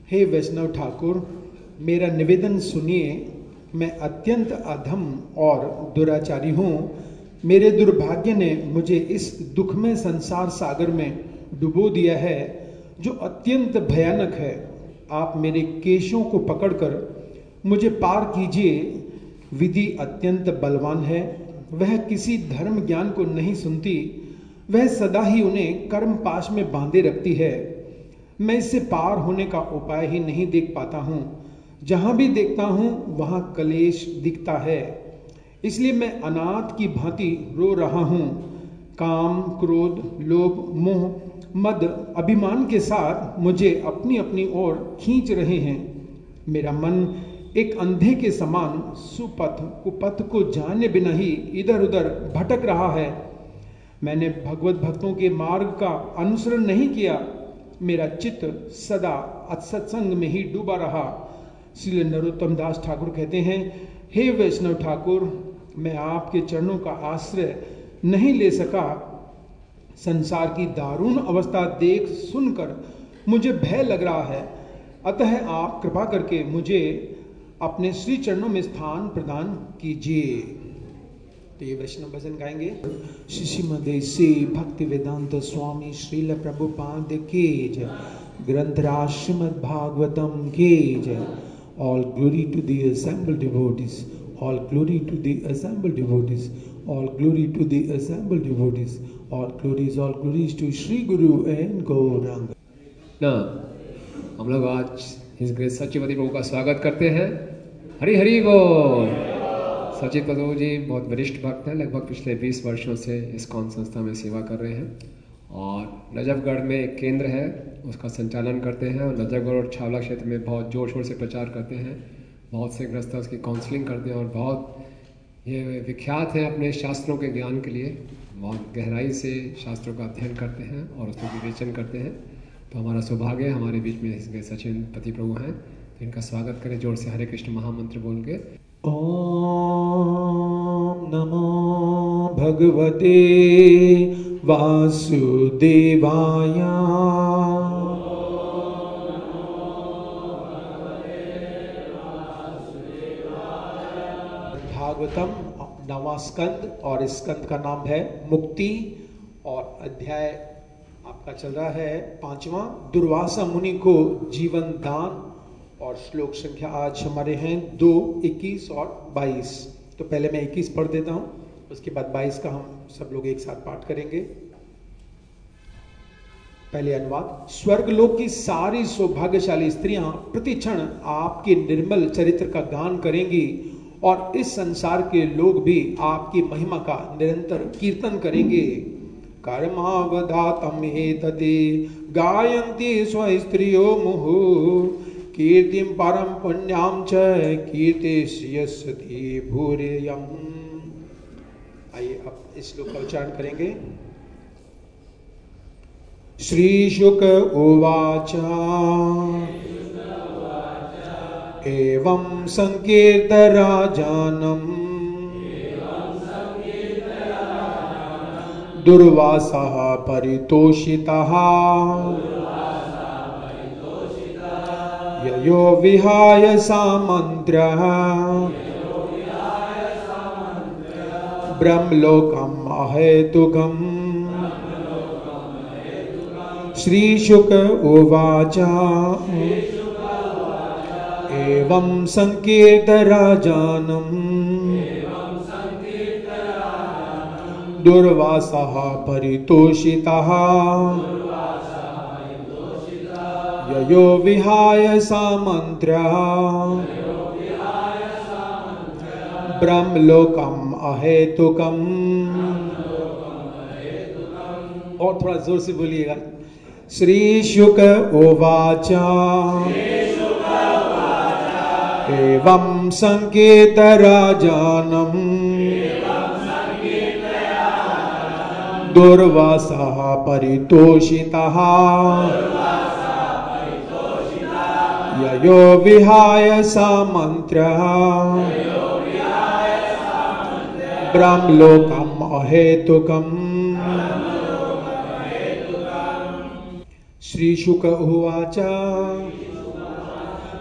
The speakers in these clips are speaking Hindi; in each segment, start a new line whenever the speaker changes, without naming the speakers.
हे वैष्णव ठाकुर, मेरा निवेदन सुनिए। मैं अत्यंत अधम और दुराचारी हूँ। मेरे दुर्भाग्य ने मुझे इस दुखमय संसार सागर में डुबो दिया है जो अत्यंत भयानक है। आप मेरे केशों को पकड़कर मुझे पार कीजिए। विधि अत्यंत बलवान है, वह किसी धर्म ज्ञान को नहीं सुनती, वह सदा ही उन्हें कर्म पाश में बांधे रखती है। मैं इससे पार होने का उपाय ही नहीं देख पाता हूँ। जहाँ भी देखता हूँ वहाँ कलेश दिखता है, इसलिए मैं अनाथ की भांति रो रहा हूँ। काम, क्रोध, लोभ, मोह, मद, अभिमान के साथ मुझे अपनी अपनी ओर खींच रहे हैं। मेरा मन एक अंधे के समान सुपथ कुपथ को जाने बिना ही इधर उधर भटक रहा है। मैंने भगवत भक्तों के मार्ग का अनुसरण नहीं किया। मेरा चित्त सदा असत्संग में ही डूबा रहा। श्री नरोत्तम दास ठाकुर कहते हैं, हे वैष्णव ठाकुर, मैं आपके चरणों का आश्रय नहीं ले सका। संसार की दारुण अवस्था देख सुनकर मुझे भय लग रहा है। अतः आप कृपा करके मुझे अपने श्री चरणों में स्थान प्रदान कीजिए। तो ये वैष्णव भजन गाएंगे। श्रीमदेसी भक्ति वेदांत स्वामी श्रील प्रभुपाद की जय। ग्रंथराज श्रीमद् भागवतम की जय। All glory to the assembled devotees. All glory to the assembled devotees. All glory to the assembled devotees. All glories to Shri Guru and Gauranga.
ना हम लोग आज हिज ग्रेस सचिवती प्रभु का स्वागत करते हैं। हरि हरि बोल। सचित प्रभु जी बहुत वरिष्ठ भक्त हैं, लगभग पिछले 20 वर्षों से इस्कॉन संस्था में सेवा कर रहे हैं और नजफगढ़ में एक केंद्र है उसका संचालन करते हैं और नजफगढ़ और छावला क्षेत्र में बहुत जोर शोर से प्रचार करते हैं। बहुत से ग्रस्त उसकी काउंसलिंग करते हैं और बहुत ये विख्यात हैं अपने शास्त्रों के ज्ञान के लिए। बहुत गहराई से शास्त्रों का अध्ययन करते हैं और उसका विवेचन करते हैं। तो हमारा सौभाग्य है हमारे बीच में इसके सचिन पति प्रभु हैं, तो इनका स्वागत करें जोर से हरे कृष्ण महामंत्र बोल के।
ओम नमो भगवते वासुदेवाय। भागवतम 9वां स्कंद और इस स्कंद का नाम है मुक्ति और अध्याय आपका चल रहा है 5वां, दुर्वासा मुनि को जीवन दान। और श्लोक संख्या आज हमारे हैं 2, 21 और 22। तो पहले मैं 21 पढ़ देता हूं, उसके बाद 22 का हम सब लोग एक साथ पाठ करेंगे। पहले अनुवाद। स्वर्गलोक की सारी सौभाग्यशाली स्त्रियां प्रतिक्षण आपके निर्मल चरित्र का गान करेंगी और इस संसार के लोग भी आपकी महिमा का निरंतर कीर्तन करेंगे। कर्मावधातम एतदे गायन्ति स्वस्त्रियो मुहुः कीर्तिं परम पुण्याम च कीर्तिस्यस्ति भूरियम्। आइए अब इस श्लोक का उच्चारण करेंगे। श्री शुक उवाच एवं संकीर्तराजानम् दुर्वासः परितोषितः ययो विहाय सामन्त्रः ब्रह्मलोकम् अहेतुकम्। श्रीशुक उवाच एवं संकीर्तराजानम् दुर्वासः परितोषितः ययो विहाय सामन्त्रः ब्रह्मलोकम् अहेतुकम्। और थोड़ा जोर से बोलिएगा। श्री शुक उवाच एवं संकीर्तराजानम् दुर्वासः परितोषितः ययो विहाय सामन्त्रः ब्रह्मलोकम् अहेतुकम्। श्री शुक उवाच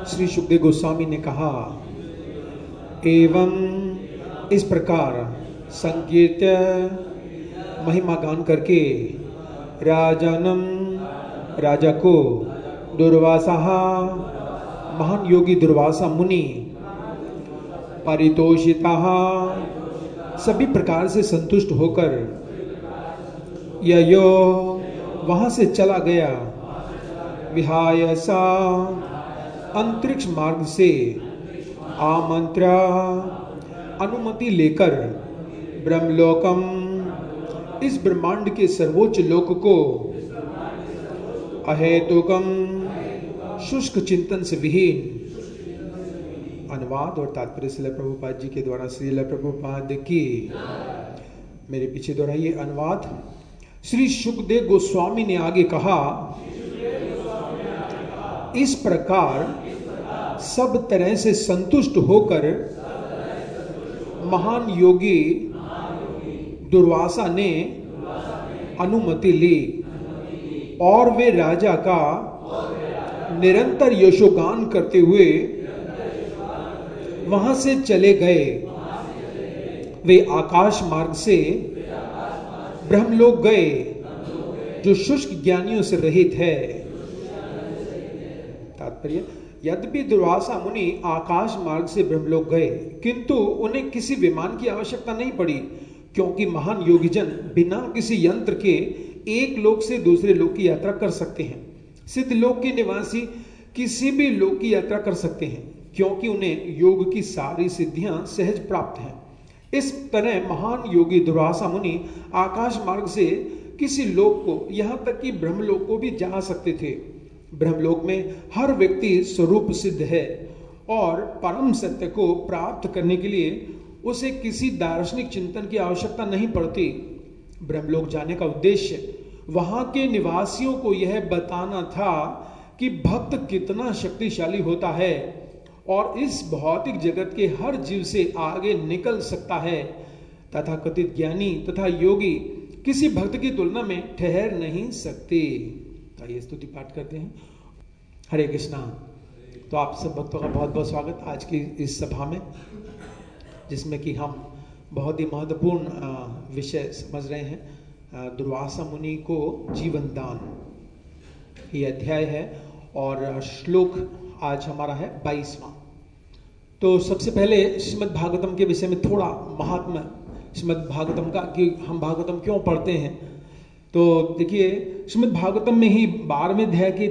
श्री सुखदेव गोस्वामी ने कहा, एवं इस प्रकार संकीर्त्य महिमा गान करके राजनम राजा को दुर्वासा महान योगी दुर्वासा मुनि परितोषिता सभी प्रकार से संतुष्ट होकर यो वहां से चला गया। विहाय सा अंतरिक्ष मार्ग से आमंत्रा अनुमति लेकर ब्रह्मलोकम इस ब्रह्मांड के सर्वोच्च लोक को अहेतुकम शुष्क चिंतन से विहीन। अनुवाद और तात्पर्य श्रील प्रभुपाद जी के द्वारा श्रील प्रभुपाद की। मेरे पीछे दोहराइए अनुवाद। श्री सुखदेव गोस्वामी ने आगे कहा, इस प्रकार सब तरह से संतुष्ट होकर महान योगी दुर्वासा ने अनुमति ली और वे राजा का निरंतर यशोगान करते हुए वहां से चले गए। वे आकाश मार्ग से ब्रह्मलोक गए जो शुष्क ज्ञानियों से रहित है। तात्पर्य, यद्यपि दुर्वासा मुनि आकाश मार्ग से ब्रह्मलोक गए किंतु उन्हें किसी विमान की आवश्यकता नहीं पड़ी, क्योंकि महान योगीजन बिना किसी यंत्र के एक लोक से दूसरे लोक की यात्रा कर सकते हैं। सिद्ध लोक के निवासी किसी भी लोक की यात्रा कर सकते हैं, क्योंकि उन्हें योग की सारी सिद्धियां सहज प्राप्त हैं। इस तरह महान योगी दुर्वासा मुनि आकाश मार्ग से किसी लोक को, यहां तक कि ब्रह्मलोक को भी जा सकते थे। ब्रह्मलोक में हर व्यक्ति स्वरूप सिद्ध है और परम सत्य को प्राप्त करने के लिए उसे किसी दार्शनिक चिंतन की आवश्यकता नहीं पड़ती। ब्रह्मलोक जाने का उद्देश्य वहां के निवासियों को यह बताना था कि भक्त कितना शक्तिशाली होता है और इस भौतिक जगत के हर जीव से आगे निकल सकता है। तथा कथित ज्ञानी तथा योगी किसी भक्त की तुलना में ठहर नहीं सकते। आइए स्तुति पाठ करते हैं। हरे कृष्णा। तो आप सब भक्तों का बहुत बहुत स्वागत आज की इस सभा में, जिसमें कि हम बहुत ही महत्वपूर्ण विषय समझ रहे हैं, दुर्वासा मुनि को जीवन दान। ये अध्याय है और श्लोक आज हमारा है 22वां। तो सबसे पहले श्रीमद् भागवतम के विषय में थोड़ा महात्मा श्रीमद् भागवतम का, कि हम भागवतम क्यों पढ़ते हैं। तो देखिए, श्रीमद् भागवतम में ही 12वें अध्याय के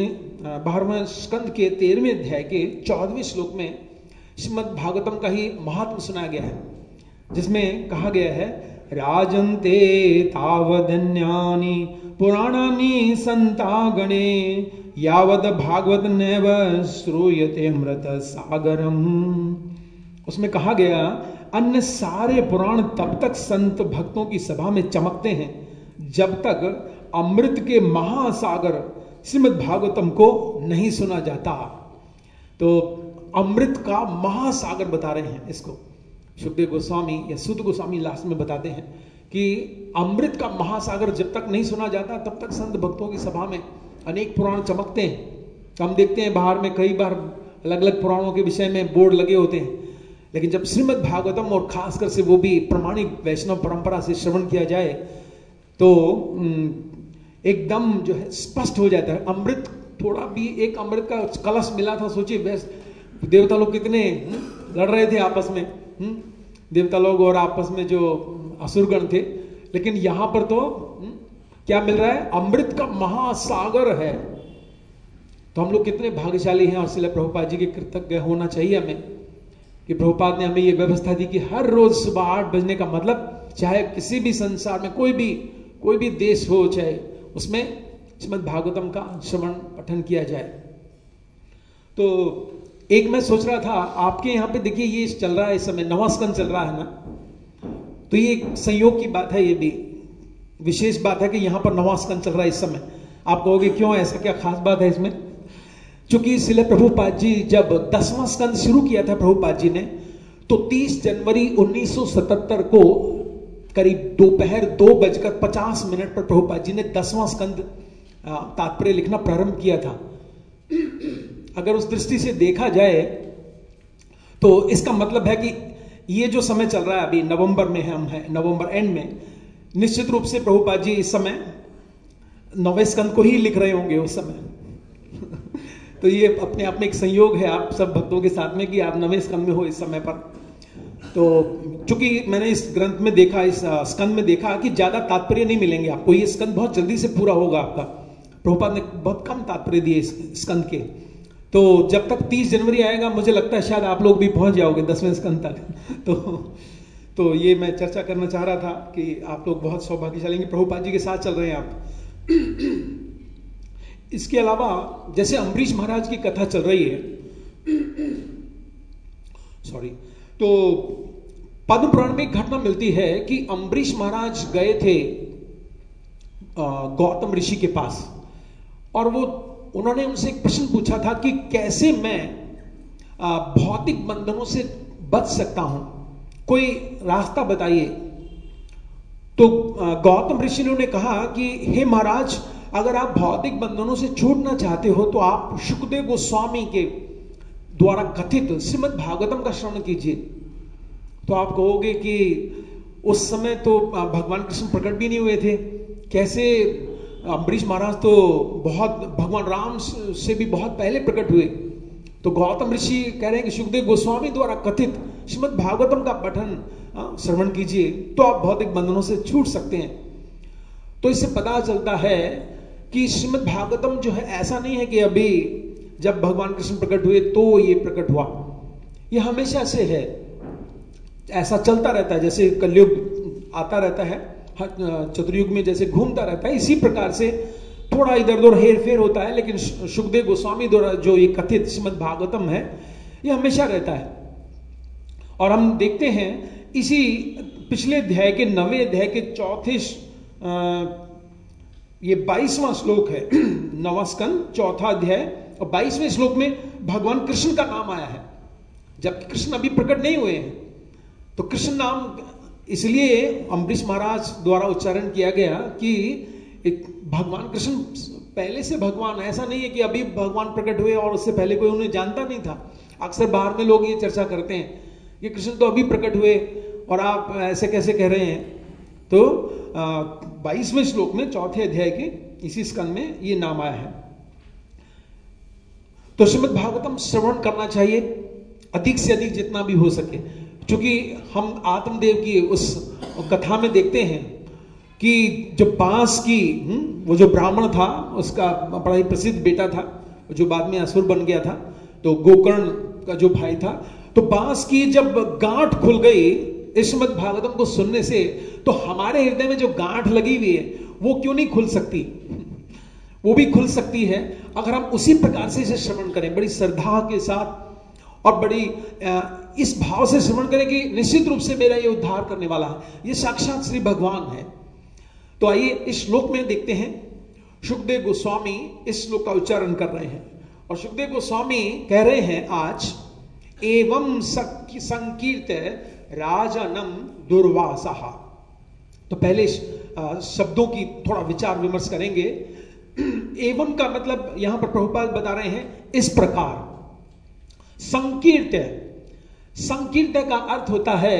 12वें स्कंद के 13वें अध्याय के 14वें श्लोक में श्रीमद् भागवतम का ही महात्मा सुनाया गया है, जिसमें कहा गया है, राजन्ते तावदन्यानि पुराणानि संतागणे यावद भागवत नैव श्रूयते अमृत सागरम। उसमें कहा गया, अन्य सारे पुराण तब तक संत भक्तों की सभा में चमकते हैं जब तक अमृत के महासागर श्रीमद् भागवतम को नहीं सुना जाता। तो अमृत का महासागर बता रहे हैं इसको सुखदेव गोस्वामी या सुध गोस्वामी लास्ट में बताते हैं कि अमृत का महासागर जब तक नहीं सुना जाता तब तक संत भक्तों की सभा में अनेक पुराण चमकते हैं। तो हम देखते हैं बाहर में कई बार अलग अलग पुराणों के विषय में बोर्ड लगे होते हैं, लेकिन जब श्रीमद् भागवतम और खासकर से वो भी प्रमाणिक वैष्णव परंपरा से श्रवण किया जाए तो एकदम जो है स्पष्ट हो जाता है। अमृत थोड़ा भी, एक अमृत का कलश मिला था, सोचिए देवता लोग कितने लड़ रहे थे आपस में, देवता लोग और आपस में जो असुरगण थे, लेकिन यहां पर तो क्या मिल रहा है, अमृत का महासागर है। तो हम लोग कितने भाग्यशाली हैं और श्रील प्रभुपाद जी के कृतज्ञ होना चाहिए हमें कि प्रभुपाद ने हमें ये व्यवस्था दी कि हर रोज सुबह 8 बजने का मतलब, चाहे किसी भी संसार में कोई भी देश हो, चाहे उसमें श्रीमद् भागवतम का श्रवण पठन किया जाए। तो एक मैं सोच रहा था, आपके यहाँ पे देखिए ये चल रहा है इस समय, 9वां स्कंद चल रहा है ना, तो ये एक संयोग की बात है, ये भी विशेष बात है कि यहाँ पर 9वां स्कंद चल रहा है इस समय। आप कहोगे क्यों, ऐसा क्या खास बात है इसमें? चूंकि श्रील प्रभुपाद जी जब 10वां स्कंद शुरू किया था प्रभुपाद जी ने, तो 30 जनवरी 1977 को करीब दोपहर 2:50 पर प्रभुपाद जी ने 10वां स्कंद तात्पर्य लिखना प्रारंभ किया था। अगर उस दृष्टि से देखा जाए तो इसका मतलब है कि ये जो समय चल रहा है, अभी नवंबर में हम हैं, नवंबर एंड में, निश्चित रूप से प्रभुपाद जी इस समय 9वें स्कंद को ही लिख रहे होंगे उस समय। तो ये अपने आप में एक संयोग है आप सब भक्तों के साथ में कि आप 9वें स्कंद में हो इस समय पर। तो चूंकि मैंने इस ग्रंथ में देखा, इस स्कंद में देखा कि ज्यादा तात्पर्य नहीं मिलेंगे आपको, ये स्कंद बहुत जल्दी से पूरा होगा आपका। प्रभुपाद ने बहुत कम तात्पर्य दिए इस स्कंद के। तो जब तक 30 जनवरी आएगा मुझे लगता है शायद आप लोग भी पहुंच जाओगे 10वें स्कंद तक। तो ये मैं चर्चा करना चाह रहा था कि आप लोग बहुत सौभाग्यशाली हैं, प्रभुपाद जी के साथ चल रहे हैं आप। इसके अलावा जैसे अम्बरीश महाराज की कथा चल रही है, सॉरी, तो पद्म पुराण में एक घटना मिलती है कि अम्बरीश महाराज गए थे गौतम ऋषि के पास, और उन्होंने उनसे एक प्रश्न पूछा था कि कैसे मैं भौतिक बंधनों से बच सकता हूं, कोई रास्ता बताइए। तो गौतम ऋषि ने उन्हें कहा कि हे महाराज, अगर आप भौतिक बंधनों से छूटना चाहते हो तो आप शुकदेव गोस्वामी के द्वारा कथित श्रीमद् भागवतम का श्रवण कीजिए। तो आप कहोगे कि उस समय तो भगवान कृष्ण प्रकट भी नहीं हुए थे, कैसे अम्बरीश महाराज तो बहुत भगवान राम से भी बहुत पहले प्रकट हुए। तो गौतम ऋषि कह रहे हैं कि शुकदेव गोस्वामी द्वारा कथित श्रीमद् भागवतम का पठन श्रवण कीजिए तो आप भौतिक बंधनों से छूट सकते हैं। तो इससे पता चलता है कि श्रीमद् भागवतम जो है ऐसा नहीं है कि अभी जब भगवान कृष्ण प्रकट हुए तो ये प्रकट हुआ, ये हमेशा से है, ऐसा चलता रहता है। जैसे कलयुग आता रहता है, चतुर्युग में जैसे घूमता रहता है, इसी प्रकार से थोड़ा इधर उधर हेर फेर होता है, लेकिन शुकदेव गोस्वामी द्वारा जो ये कथित श्रीमद् भागवतम है ये हमेशा रहता है। और हम देखते हैं इसी पिछले अध्याय के 9वें अध्याय के चौथे ये 22वां श्लोक है, 9वां स्कंद 4था अध्याय और 22वें श्लोक में भगवान कृष्ण का नाम आया है, जबकि कृष्ण अभी प्रकट नहीं हुए हैं। तो कृष्ण नाम इसलिए अम्बरीश महाराज द्वारा उच्चारण किया गया कि एक भगवान कृष्ण पहले से भगवान, ऐसा नहीं है कि अभी भगवान प्रकट हुए और उससे पहले कोई उन्हें जानता नहीं था। अक्सर बाहर में लोग ये चर्चा करते हैं कि कृष्ण तो अभी प्रकट हुए और आप ऐसे कैसे कह रहे हैं। तो 22वें श्लोक में 4थे अध्याय के इसी स्कंद में ये नाम आया है। तो श्रीमद् भागवतम श्रवण करना चाहिए अधिक से अधिक जितना भी हो सके, क्योंकि हम आत्मदेव की उस कथा में देखते हैं कि जो बांस की वो जो ब्राह्मण था उसका बड़ा ही प्रसिद्ध बेटा था जो बाद में असुर बन गया था, तो गोकर्ण का जो भाई था, तो बांस की जब गांठ खुल गई इस श्रीमद् भागवतम को सुनने से, तो हमारे हृदय में जो गांठ लगी हुई है वो क्यों नहीं खुल सकती? वो भी खुल सकती है अगर हम उसी प्रकार से इसे श्रवण करें, बड़ी श्रद्धा के साथ और बड़ी इस भाव से श्रवण करें कि निश्चित रूप से मेरा ये उद्धार करने वाला है, ये साक्षात श्री भगवान है। तो आइए इस श्लोक में देखते हैं, शुकदेव गोस्वामी इस श्लोक का उच्चारण कर रहे हैं और शुकदेव गोस्वामी कह रहे हैं आज, एवं संकीर्त राजनम दुर्वासा। तो पहले शब्दों की थोड़ा विचार विमर्श करेंगे। एवं का मतलब यहां पर प्रभुपाद बता रहे हैं इस प्रकार। संकीर्त, संकीर्त का अर्थ होता है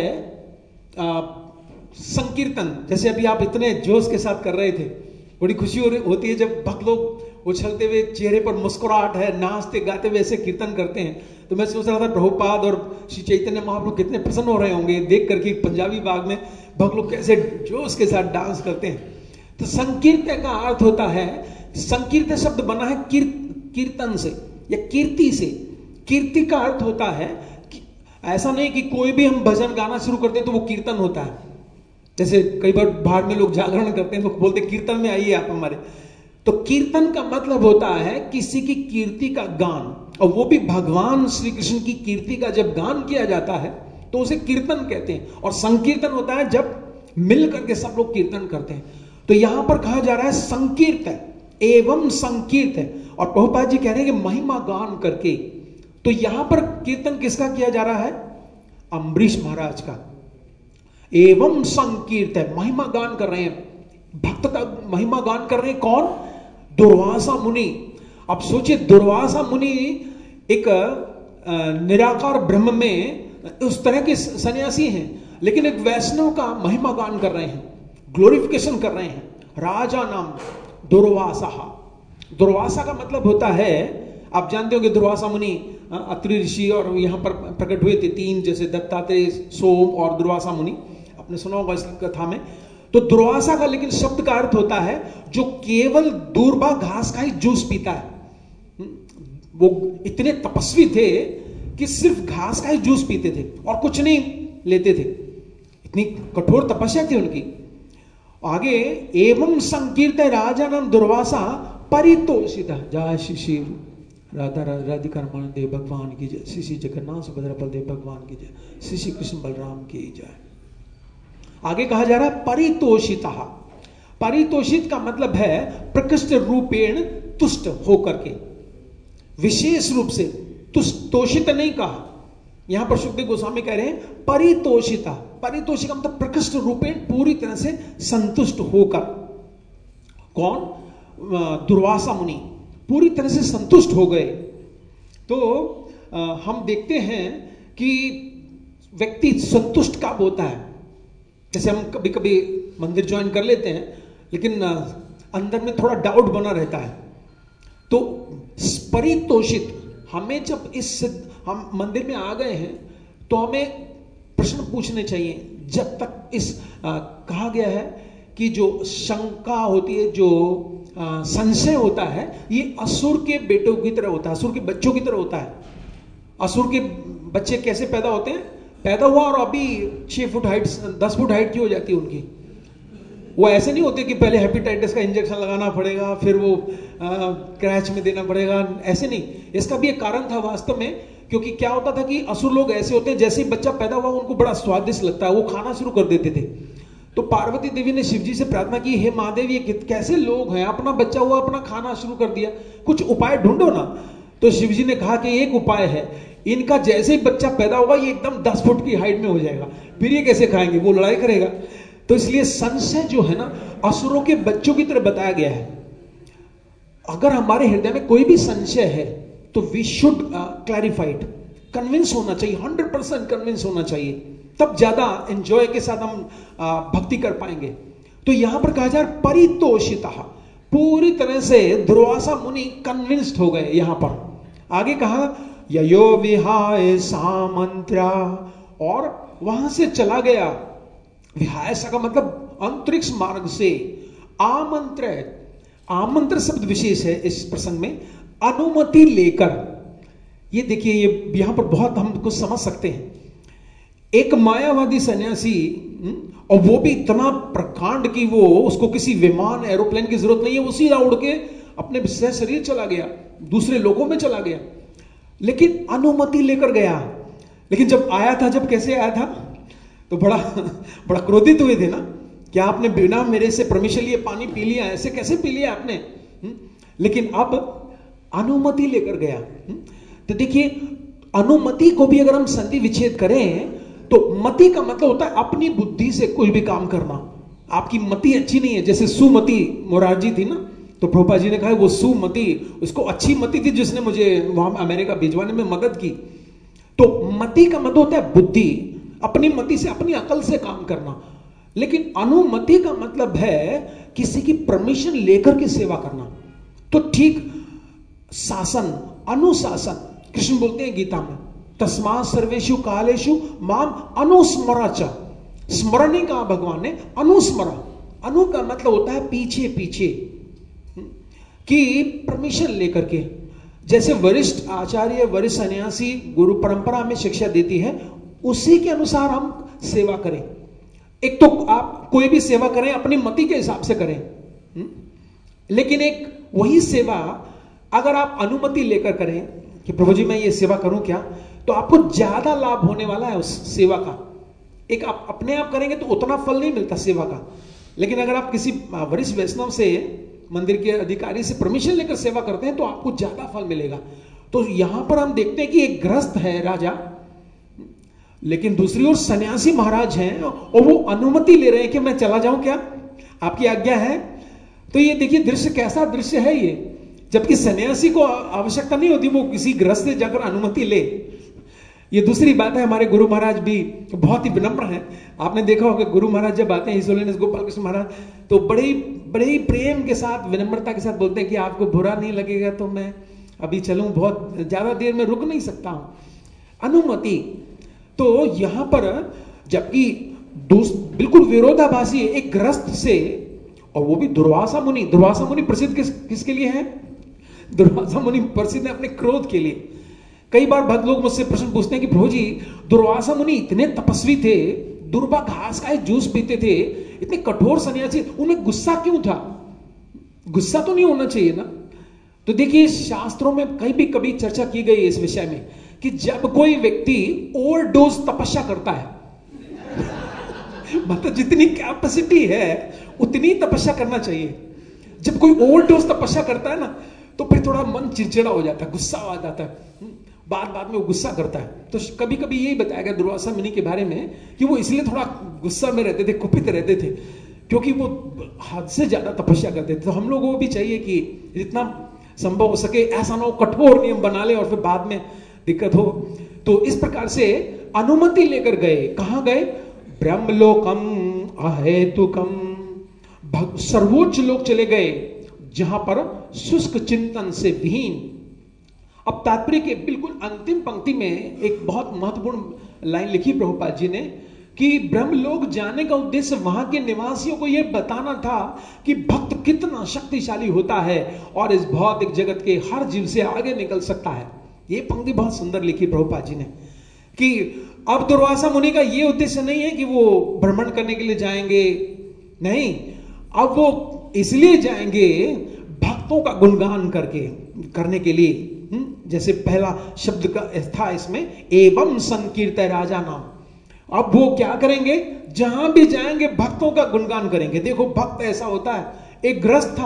संकीर्तन। जैसे अभी आप इतने जोश के साथ कर रहे थे, बड़ी खुशी होती है जब भक्त लोग उछलते हुए, चेहरे पर मुस्कुराहट है, नाचते गाते हुए ऐसे कीर्तन करते हैं। तो मैं सोच रहा था प्रभुपाद और श्री चैतन्य महाप्रभु कितने प्रसन्न हो रहे होंगे देख करके पंजाबी बाग में भक्त लोग कैसे जोश के साथ डांस करते हैं। तो संकीर्त का अर्थ होता है, संकीर्त शब्द बना है कीर्तन से या कीर्ति से। कीर्ति का अर्थ होता है कि ऐसा नहीं कि कोई भी हम भजन गाना शुरू करते हैं तो वो कीर्तन होता है। जैसे कई बार बाहर में लोग जागरण करते हैं तो बोलते कीर्तन में आइए आप हमारे। तो कीर्तन का मतलब होता है किसी की कीर्ति का गान, और वो भी भगवान श्री कृष्ण की कीर्ति का जब गान किया जाता है तो उसे कीर्तन कहते हैं। और संकीर्तन होता है जब मिल करके सब लोग कीर्तन करते हैं। तो यहां पर कहा जा रहा है संकीर्त है, एवं संकीर्त है, और प्रभुपाद जी कह रहे हैं कि महिमा गान करके। तो यहां पर कीर्तन किसका किया जा रहा है? अम्बरीश महाराज का। एवं संकीर्त है, महिमा गान कर रहे हैं, भक्त का महिमा गान कर रहे हैं। कौन? दुर्वासा मुनि। अब सोचिए, दुर्वासा मुनि एक निराकार ब्रह्म में उस तरह के सन्यासी हैं, लेकिन एक वैष्णव का महिमा गान कर रहे हैं, ग्लोरिफिकेशन कर रहे हैं। राजा नाम दुर्वासा। दुर्वासा का मतलब होता है, आप जानते हो कि दुर्वासा मुनि अत्रि ऋषि और यहाँ पर प्रकट हुए थे तीन, जैसे दत्तात्रेय, सोम और दुर्वासा मुनि, आपने सुना होगा इस कथा में। तो दुर्वासा का लेकिन शब्द का अर्थ होता है जो केवल दूर्वा घास का ही जूस पीता है। वो इतने तपस्वी थे कि सिर्फ घास का ही जूस पीते थे और कुछ नहीं लेते थे, इतनी कठोर तपस्या थी उनकी। आगे, एवं संकीर्त राजा नाम दुर्वासा परितोषित। जय श्री श्री राधा राधिका रमण देव भगवान की जय, श्री श्री जगन्नाथ सुभद्रा बलदेव भगवान की जय, श्री श्री कृष्ण बलराम की जय। आगे कहा जा रहा है परितोषित। परितोषित का मतलब है प्रकृष्ट रूपेण तुष्ट होकर के, विशेष रूप से तुष्ट, तोषित नहीं कहा। यहां पर सुखदेव गोस्वामी कह रहे हैं परितोषिता। परितोषित का मतलब प्रकृष्ट रूपेण पूरी तरह से संतुष्ट होकर। कौन? दुर्वासा मुनि पूरी तरह से संतुष्ट हो गए। तो हम देखते हैं कि व्यक्ति संतुष्ट कब होता है। जैसे हम कभी कभी मंदिर ज्वाइन कर लेते हैं, लेकिन अंदर में थोड़ा डाउट बना रहता है। तो परितोषित, हमें जब हम मंदिर में आ गए हैं तो हमें प्रश्न पूछने चाहिए। जब तक कहा गया है कि जो शंका होती है, जो संशय होता है, ये असुर के बेटों की तरह होता है, असुर के बच्चों की तरह होता है। असुर के बच्चे कैसे पैदा होते हैं? पैदा हुआ और अभी 6 फुट हाइट, 10 फुट हाइट की हो जाती है उनकी। वो ऐसे नहीं होते कि पहले हेपेटाइटिस का इंजेक्शन लगाना पड़ेगा, फिर वो क्रैच में देना पड़ेगा, ऐसे नहीं। इसका भी एक कारण था वास्तव में, क्योंकि क्या होता था कि असुर लोग ऐसे होते हैं, जैसे ही बच्चा पैदा हुआ उनको बड़ा स्वादिष्ट लगता है, वो खाना शुरू कर देते थे। तो पार्वती देवी ने शिव जी से प्रार्थना की, हे महादेव, ये कैसे लोग हैं, अपना बच्चा हुआ अपना खाना शुरू कर दिया, कुछ उपाय ढूंढो ना। तो शिव जी ने कहा कि एक उपाय है, इनका जैसे ही बच्चा पैदा होगा ये एकदम 10 फुट की हाइट में हो जाएगा, फिर ये कैसे खाएंगे, वो लड़ाई करेगा। तो इसलिए संशय जो है ना, असुरों के बच्चों की तरह बताया गया है। अगर हमारे हृदय में कोई भी संशय है तो वी शुड क्लैरिफाइड, कन्विंस होना चाहिए, 100% कन्विंस होना चाहिए, तब ज्यादा एंजॉय के साथ हम भक्ति कर पाएंगे। तो यहां पर कहा जा रहा है परितोषिता, पूरी तरह से दुर्वासा मुनि कन्विंस्ड हो गए। यहां पर आगे कहा ययो विहाय सामंत्रा, और वहां से चला गया। विहाय का मतलब अंतरिक्ष मार्ग से। आमंत्र, आमंत्र शब्द विशेष है इस प्रसंग में, अनुमति लेकर। ये देखिए, ये यहां पर बहुत हम कुछ समझ सकते हैं। एक मायावादी सन्यासी, और वो भी इतना प्रकांड कि वो, उसको किसी विमान एरोप्लेन की जरूरत नहीं है, वो सीधा उड़ के अपने सह शरीर चला गया, दूसरे लोगों में चला गया, लेकिन अनुमति लेकर गया। लेकिन जब आया था, जब कैसे आया था, तो बड़ा क्रोधित हुए थे ना, क्या आपने बिना मेरे से परमिशन लिए पानी पी लिया, ऐसे कैसे पी लिया आपने। लेकिन अब अनुमति लेकर गया। तो देखिए, अनुमति को भी अगर हम संधि विच्छेद करें तो मति का मतलब होता है अपनी बुद्धि से कोई भी काम करना। आपकी मति अच्छी नहीं है, जैसे सुमति मोरारजी थी ना, तो प्रभुपाद जी ने कहा वो सुमति, उसको अच्छी मति थी जिसने मुझे वहां अमेरिका भिजवाने में मदद की। तो मति का मतलब होता है बुद्धि, अपनी मति से, अपनी अकल से काम करना। लेकिन अनुमति का मतलब है किसी की परमिशन लेकर के सेवा करना। तो ठीक शासन, अनुशासन, कृष्ण बोलते हैं गीता में, तस्मात् सर्वेषु कालेषु माम अनुस्मरा च। स्मरण नहीं कहा भगवान ने, अनुस्मरा। अनु का मतलब होता है पीछे पीछे, कि परमिशन लेकर के। जैसे वरिष्ठ आचार्य, वरिष्ठ सन्यासी गुरु परंपरा में शिक्षा देती है, उसी के अनुसार हम सेवा करें। एक तो आप कोई भी सेवा करें अपनी मति के हिसाब से करें, लेकिन एक वही सेवा अगर आप अनुमति लेकर करें कि प्रभु जी मैं ये सेवा करूं क्या, तो आपको ज्यादा लाभ होने वाला है उस सेवा का। एक आप अपने आप करेंगे तो उतना फल नहीं मिलता सेवा का, लेकिन अगर आप किसी वरिष्ठ वैष्णव से, मंदिर के अधिकारी से परमिशन लेकर सेवा करते हैं तो आपको ज्यादा फल मिलेगा। तो यहां पर हम देखते हैं कि एक गृहस्थ है राजा, लेकिन दूसरी ओर सन्यासी महाराज हैं और वो अनुमति ले रहे हैं कि मैं चला जाऊं क्या, आपकी आज्ञा है। तो ये देखिए दृश्य, कैसा दृश्य है ये। जबकि सन्यासी को आवश्यकता नहीं होती वो किसी गृहस्थ से जाकर अनुमति ले। ये दूसरी बात है, हमारे गुरु महाराज भी बहुत ही विनम्र हैं। आपने देखा होगा गुरु महाराज जब आते हैं हिज होलीनेस गोपाल कृष्ण महाराज, तो बड़े ही प्रेम के साथ, विनम्रता के साथ बोलते हैं कि आपको बुरा नहीं लगेगा तो मैं अभी चलूं, बहुत ज्यादा देर में रुक नहीं सकता हूं, अनुमति। तो यहां पर जबकि बिल्कुल विरोधाभासी एक गृहस्थ से, और वो भी दुर्वासा मुनि। दुर्वासा मुनि प्रसिद्ध किसके लिए है? दुर्वासा मुनि प्रसिद्ध है अपने क्रोध के लिए। कई बार भक्त लोग मुझसे प्रश्न पूछते हैं कि प्रभु जी, दुर्वासा मुनि इतने तपस्वी थे, दुर्वा घास का जूस पीते थे, इतने कठोर सन्यासी, उन्हें गुस्सा क्यों था? गुस्सा तो नहीं होना चाहिए ना। तो देखिए शास्त्रों में कभी चर्चा की गई इस विषय में कि जब कोई व्यक्ति ओवरडोज तपस्या करता है मतलब जितनी कैपेसिटी है उतनी तपस्या करना चाहिए। जब कोई ओवरडोज तपस्या करता है ना, तो फिर थोड़ा मन चिड़चिड़ा हो जाता है, गुस्सा आ जाता है, बाद में वो गुस्सा करता है। तो कभी कभी यही बताया गया दुर्वासा मुनि के बारे में कि वो इसलिए थोड़ा गुस्सा में रहते थे, कुपित रहते थे, क्योंकि वो हद से ज्यादा तपस्या करते थे। तो हम लोगों को भी चाहिए कि जितना संभव हो सके ऐसा ना हो कठोर नियम बना ले और फिर बाद में दिक्कत हो। तो इस प्रकार से अनुमति लेकर गए। कहां गए? ब्रह्मलोकम अहेतुकम, सर्वोच्च लोक चले गए, जहां पर शुष्क चिंतन से विहीन। अब तात्पर्य के बिल्कुल अंतिम पंक्ति में एक बहुत महत्वपूर्ण लाइन लिखी प्रभुपाद जी ने कि ब्रह्मलोक जाने का उद्देश्य वहां के निवासियों को यह बताना था कि भक्त कितना शक्तिशाली होता है और इस भौतिक जगत के हर जीव से आगे निकल सकता है। यह पंक्ति बहुत सुंदर लिखी प्रभुपाद जी ने कि अब दुर्वासा मुनि का यह उद्देश्य नहीं है कि वो भ्रमण करने के लिए जाएंगे, नहीं, अब वो इसलिए जाएंगे भक्तों का गुणगान करने के लिए। जैसे पहला शब्द का था इसमें, एवं संकीर्त राजा नाम। अब वो क्या करेंगे? जहां भी जाएंगे भक्तों का गुणगान करेंगे। देखो भक्त ऐसा होता है, एक गृहस्थ था,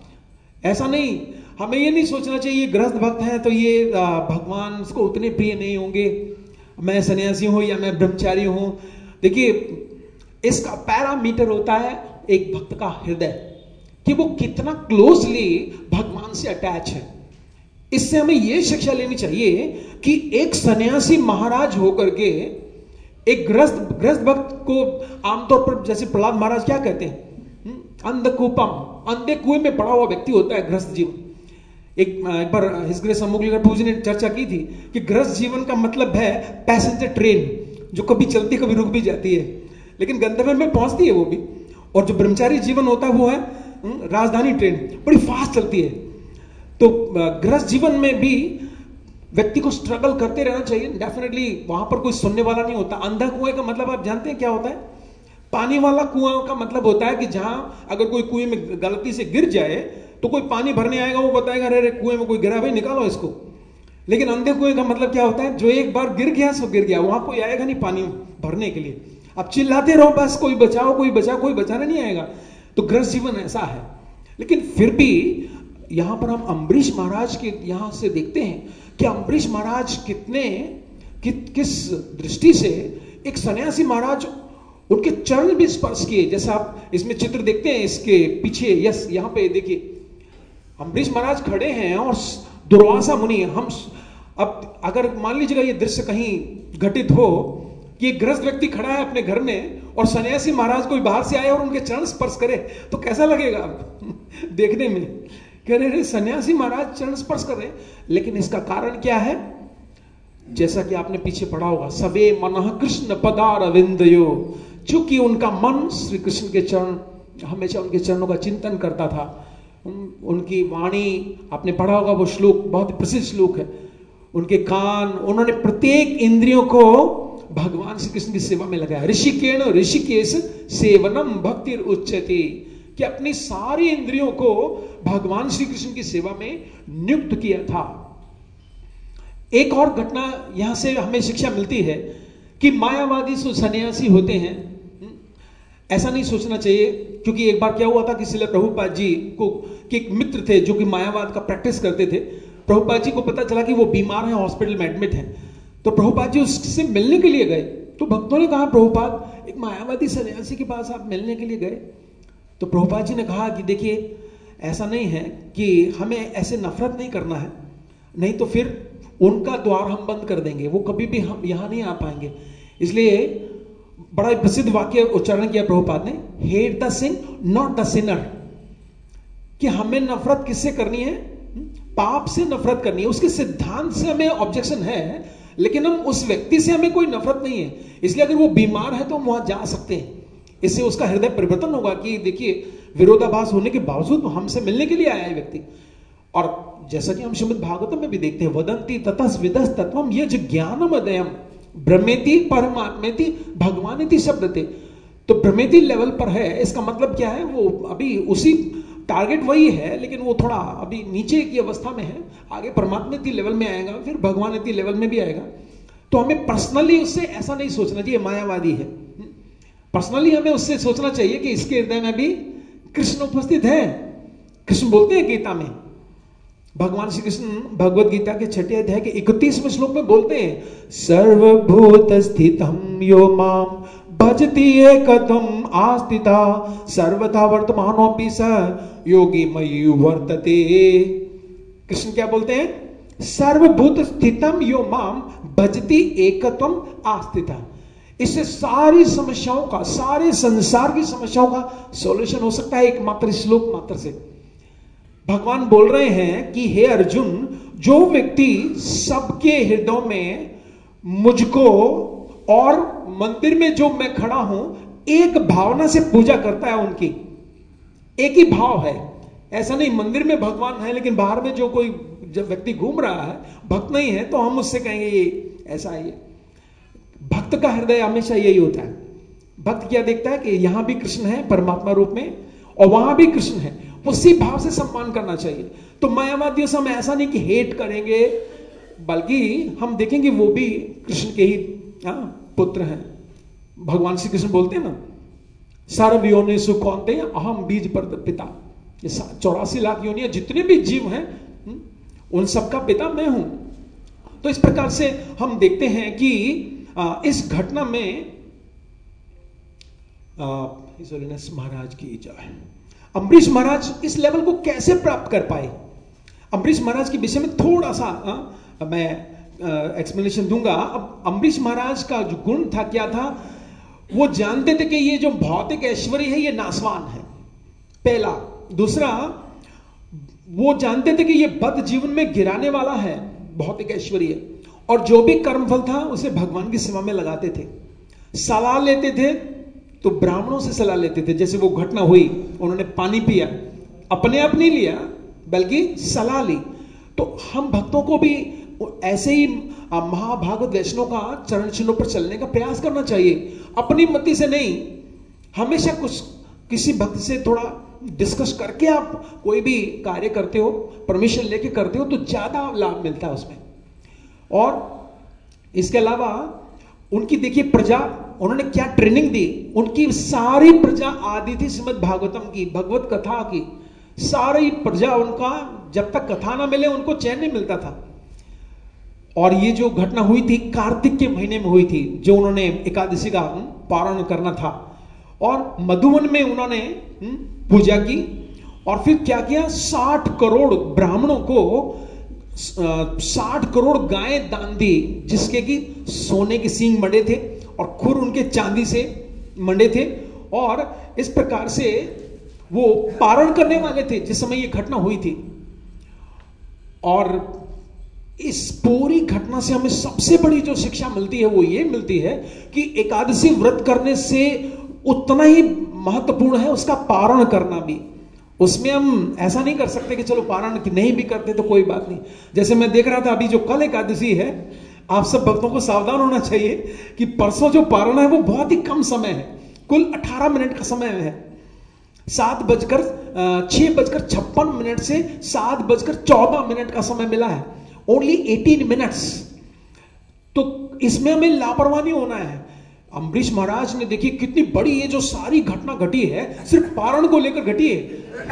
ऐसा नहीं, हमें ये नहीं सोचना चाहिए ये गृहस्थ भक्त है तो ये भगवान उसको उतने प्रिय नहीं होंगे, मैं सन्यासी हूं या मैं ब्रह्मचारी हूं। देखिए इसका पैरामीटर होता है एक भक्त का हृदय, कि वो कितना क्लोजली भगवान से अटैच है। इससे हमें यह शिक्षा लेनी चाहिए कि एक सन्यासी महाराज होकर के एक गृहस्थ भक्त को आमतौर पर, जैसे प्रहलाद महाराज क्या कहते हैं, अंधकूपम, अंधे कुएं में पड़ा हुआ व्यक्ति होता है गृहस्थ जीवन। एक बार हिज ग्रेस अमोघलिका प्रभु जी ने चर्चा की थी कि गृहस्थ जीवन का मतलब है पैसेंजर ट्रेन, जो कभी चलती कभी रुक भी जाती है, लेकिन गंतव्य में पहुंचती है वो भी। और जो ब्रह्मचारी जीवन होता है वो है राजधानी ट्रेन, बड़ी फास्ट चलती है। तो गृहस्थ जीवन में भी व्यक्ति को स्ट्रगल करते रहना चाहिए। डेफिनेटली वहां पर कोई सुनने वाला नहीं होता। अंधा कुएं का मतलब आप जानते हैं क्या होता है? पानी वाला कुआं का मतलब होता है कि जहां अगर कोई कुएं में गलती से गिर जाए तो कोई पानी भरने आएगा, वो बताएगा अरे कुएं में कोई गिरा, भाई निकालो इसको। लेकिन अंधे कुएं का मतलब क्या होता है? जो एक बार गिर गया सो गिर गया, वहां कोई आएगा नहीं पानी भरने के लिए। अब चिल्लाते रहो बस, कोई बचाओ कोई बचाओ, कोई बचाने नहीं आएगा। तो गृहस्थ जीवन ऐसा है। लेकिन फिर भी यहां पर हम अम्बरीश महाराज के यहां से देखते हैं कि अम्बरीश महाराज किस दृष्टि से एक सन्यासी महाराज उनके चरण भी स्पर्श किए। जैसा आप इसमें चित्र देखते हैं इसके पीछे, यस यहां पे देखिए अम्बरीश महाराज खड़े हैं और दुर्वासा मुनि। हम अब अगर मान लीजिएगा ये दृश्य कहीं घटित हो कि एक गृहस्थ व्यक्ति खड़ा है अपने घर में और सन्यासी महाराज कोई बाहर से आए और उनके चरण स्पर्श करे, तो कैसा लगेगा देखने में? कह रहे सन्यासी महाराज चरण स्पर्श कर रहे। लेकिन इसका कारण क्या है? जैसा कि आपने पीछे पढ़ा होगा, सबे मनः कृष्ण पदारविंदयो, चूंकि उनका मन श्री कृष्ण के चरण, हमेशा उनके चरणों का चिंतन करता था। उनकी वाणी आपने पढ़ा होगा, वो श्लोक बहुत प्रसिद्ध श्लोक है। उनके कान, उन्होंने प्रत्येक इंद्रियों को भगवान श्री कृष्ण की सेवा में लगाया। ऋषिकेण ऋषिकेश सेवनम भक्तिर उच्यते, कि अपनी सारी इंद्रियों को भगवान श्री कृष्ण की सेवा में नियुक्त किया था। एक और घटना यहां से हमें शिक्षा मिलती है कि मायावादी सन्यासी होते हैं, ऐसा नहीं सोचना चाहिए। क्योंकि एक बार क्या हुआ था कि श्रील प्रभुपाद जी को कि एक मित्र थे जो कि मायावाद का प्रैक्टिस करते थे। प्रभुपाद जी को पता चला कि वो बीमार हैं, हॉस्पिटल में एडमिट हैं। तो प्रभुपाद जी उससे मिलने के लिए गए। तो भक्तों ने कहा, प्रभुपाद एक मायावादी सन्यासी के पास आप मिलने के लिए गए? तो प्रभुपाद जी ने कहा कि देखिए ऐसा नहीं है कि हमें ऐसे नफरत नहीं करना है, नहीं तो फिर उनका द्वार हम बंद कर देंगे, वो कभी भी हम यहां नहीं आ पाएंगे। इसलिए बड़ा प्रसिद्ध वाक्य उच्चारण किया प्रभुपाद ने, hate the sin not the sinner, कि हमें नफरत किससे करनी है? पाप से नफरत करनी है। उसके सिद्धांत से हमें ऑब्जेक्शन है, लेकिन हम उस व्यक्ति से हमें कोई नफरत नहीं है। इसलिए अगर वो बीमार है तो हम वहां जा सकते हैं, इससे उसका हृदय परिवर्तन होगा कि देखिए विरोधाभास होने के बावजूद हमसे मिलने के लिए आया है व्यक्ति। और जैसा कि हम श्रीमद् भागवतम में भी देखते हैं, वदंती ततस विदस तत्वम ये ज्ञानम अदयम ब्रह्मेति परमात्मेति भगवानेति शब्दते। तो ब्रह्मेति लेवल पर है, इसका मतलब क्या है? वो अभी उसी टारगेट वही है, लेकिन वो थोड़ा अभी नीचे की अवस्था में है, आगे परमात्मेति लेवल में आएगा, फिर भगवानेति लेवल में भी आएगा। तो हमें पर्सनली उससे ऐसा नहीं सोचना चाहिए मायावादी है। पर्सनली हमें उससे सोचना चाहिए कि इसके हृदय में भी कृष्ण उपस्थित है। कृष्ण बोलते हैं गीता में, भगवान श्री कृष्ण भगवत गीता के 6 अध्याय के 31वें श्लोक में बोलते हैं, सर्वभूत स्थितम यो माम भजति एकम आस्थिता सर्वथा वर्तमानोपि स योगी मयि वर्तते। कृष्ण क्या बोलते हैं? सर्वभूत स्थितम यो माम भजति एकत्वम आस्थिता। इससे सारी समस्याओं का, सारे संसार की समस्याओं का सॉल्यूशन हो सकता है एकमात्र श्लोक मात्र से। भगवान बोल रहे हैं कि हे अर्जुन, जो व्यक्ति सबके हृदयों में मुझको और मंदिर में जो मैं खड़ा हूं एक भावना से पूजा करता है, उनकी एक ही भाव है। ऐसा नहीं मंदिर में भगवान है लेकिन बाहर में जो कोई जब व्यक्ति घूम रहा है भक्त नहीं है तो हम उससे कहेंगे ये ऐसा है। ये भक्त का हृदय हमेशा यही होता है। भक्त क्या देखता है कि यहां भी कृष्ण है परमात्मा रूप में और वहां भी कृष्ण है, उसी भाव से सम्मान करना चाहिए। तो मायावादियों से हम ऐसा नहीं कि हेट करेंगे, बल्कि हम देखेंगे वो भी कृष्ण के ही पुत्र हैं। भगवान श्री कृष्ण बोलते हैं ना, सर्व योनिषु कौन्तेय अहम बीज पर पिता। ये 84 लाख योनियां जितने भी जीव हैं उन सबका पिता मैं हूं। तो इस प्रकार से हम देखते हैं कि इस घटना में महाराज की जय। अम्बरीश महाराज इस लेवल को कैसे प्राप्त कर पाए? अम्बरीश महाराज के विषय में थोड़ा सा मैं एक्सप्लेनेशन दूंगा। अब अम्बरीश महाराज का जो गुण था, क्या था? वो जानते थे कि ये जो भौतिक ऐश्वर्य है ये नाशवान है, पहला। दूसरा, वो जानते थे कि ये बद जीवन में गिराने वाला है भौतिक ऐश्वर्य, और जो भी कर्मफल था उसे भगवान की सेवा में लगाते थे। सलाह लेते थे तो ब्राह्मणों से सलाह लेते थे। जैसे वो घटना हुई, उन्होंने पानी पिया, अपने आप नहीं लिया बल्कि सलाह ली। तो हम भक्तों को भी ऐसे ही महाभागवत वैष्णव का चरण चिन्हों पर चलने का प्रयास करना चाहिए, अपनी मति से नहीं। हमेशा कुछ किसी भक्त से थोड़ा डिस्कस करके आप कोई भी कार्य करते हो, परमिशन लेके करते हो, तो ज्यादा लाभ मिलता है उसमें। और इसके अलावा उनकी देखिए प्रजा, उन्होंने क्या ट्रेनिंग दी। उनकी सारी प्रजा आदि थी श्रीमद् भागवतम की, भगवत कथा की। सारी प्रजा उनका, जब तक कथा ना मिले उनको चैन नहीं मिलता था। और ये जो घटना हुई थी कार्तिक के महीने में हुई थी, जो उन्होंने एकादशी का पारण करना था, और मधुवन में उन्होंने पूजा की। और फिर क्या किया? 60 करोड़ ब्राह्मणों को 60 करोड़ गायें दान दी, जिसके कि सोने के सींग मंडे थे और खुर उनके चांदी से मंडे थे। और इस प्रकार से वो पारण करने वाले थे जिस समय ये घटना हुई थी। और इस पूरी घटना से हमें सबसे बड़ी जो शिक्षा मिलती है वो ये मिलती है कि एकादशी व्रत करने से उतना ही महत्वपूर्ण है उसका पारण करना भी। उसमें हम ऐसा नहीं कर सकते कि चलो पारण नहीं भी करते तो कोई बात नहीं। जैसे मैं देख रहा था अभी जो कल एकादशी है, आप सब भक्तों को सावधान होना चाहिए कि परसों जो पारण है वो बहुत ही कम समय है, कुल 18 मिनट का समय है। 6:56 से 7:14 का समय मिला है, ओनली 18 मिनट्स। तो इसमें हमें लापरवाही नहीं होना है। अम्बरीश महाराज ने देखिए कितनी बड़ी ये जो सारी घटना घटी है सिर्फ पारण को लेकर घटी है।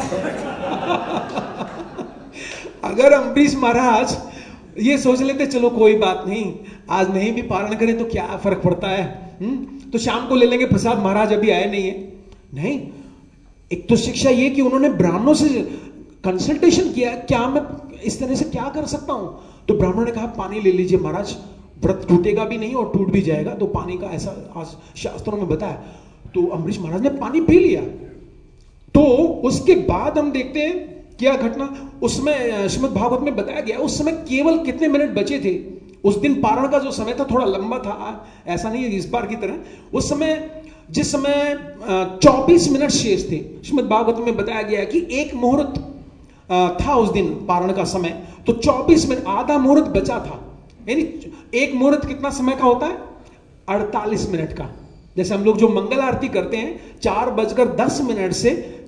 अगर अम्बरीश महाराज ये सोच लेते चलो कोई बात नहीं, आज नहीं भी पारण करें तो क्या फर्क पड़ता है, तो शाम को ले लेंगे प्रसाद, महाराज अभी आए नहीं है। नहीं, एक तो शिक्षा ये कि उन्होंने ब्राह्मणों से कंसल्टेशन किया, क्या मैं इस तरह से क्या कर सकता हूं? तो ब्राह्मण ने कहा पानी ले लीजिए महाराज, व्रत टूटेगा भी नहीं और टूट भी जाएगा, तो पानी का ऐसा आज शास्त्रों में बताया। तो अम्बरीश महाराज ने पानी पी लिया। तो उसके बाद हम देखते हैं क्या घटना, उसमें श्रीमद् भागवत में बताया गया उस समय केवल कितने मिनट बचे थे। उस दिन पारण का जो समय था थोड़ा लंबा था, ऐसा नहीं है इस बार की तरह। उस समय जिस समय 24 मिनट शेष थे, श्रीमद् भागवत में बताया गया कि एक मुहूर्त था उस दिन पारण का समय, तो 24 मिनट, आधा मुहूर्त बचा था। यानी एक मुहूर्त कितना समय का होता है? 48 मिनट का। जैसे हम लोग जो मंगल आरती करते हैं 4:10 से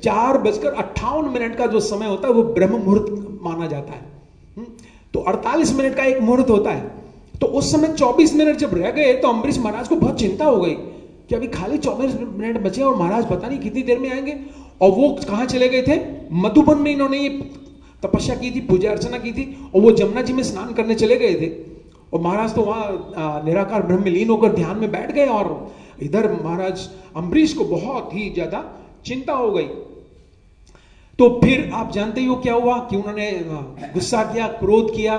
4:58 का जो समय होता है वो ब्रह्म मुहूर्त माना जाता है। तो 48 मिनट का एक मुहूर्त होता है। तो उस समय 24 मिनट जब रह गए तो अम्बरीश महाराज को बहुत चिंता हो गई कि अभी खाली 24 मिनट बचे और महाराज पता नहीं कितनी देर में आएंगे। और वो कहां चले गए थे? मधुबन में इन्होंने ये तपस्या की थी, पूजा अर्चना की थी, और वो जमुना जी में स्नान करने चले गए थे। और महाराज तो वहां निराकार ब्रह्म में लीन होकर ध्यान में बैठ गए, और इधर महाराज अम्बरीश को बहुत ही ज्यादा चिंता हो गई। तो फिर आप जानते ही हो क्या हुआ कि उन्होंने गुस्सा किया, क्रोध किया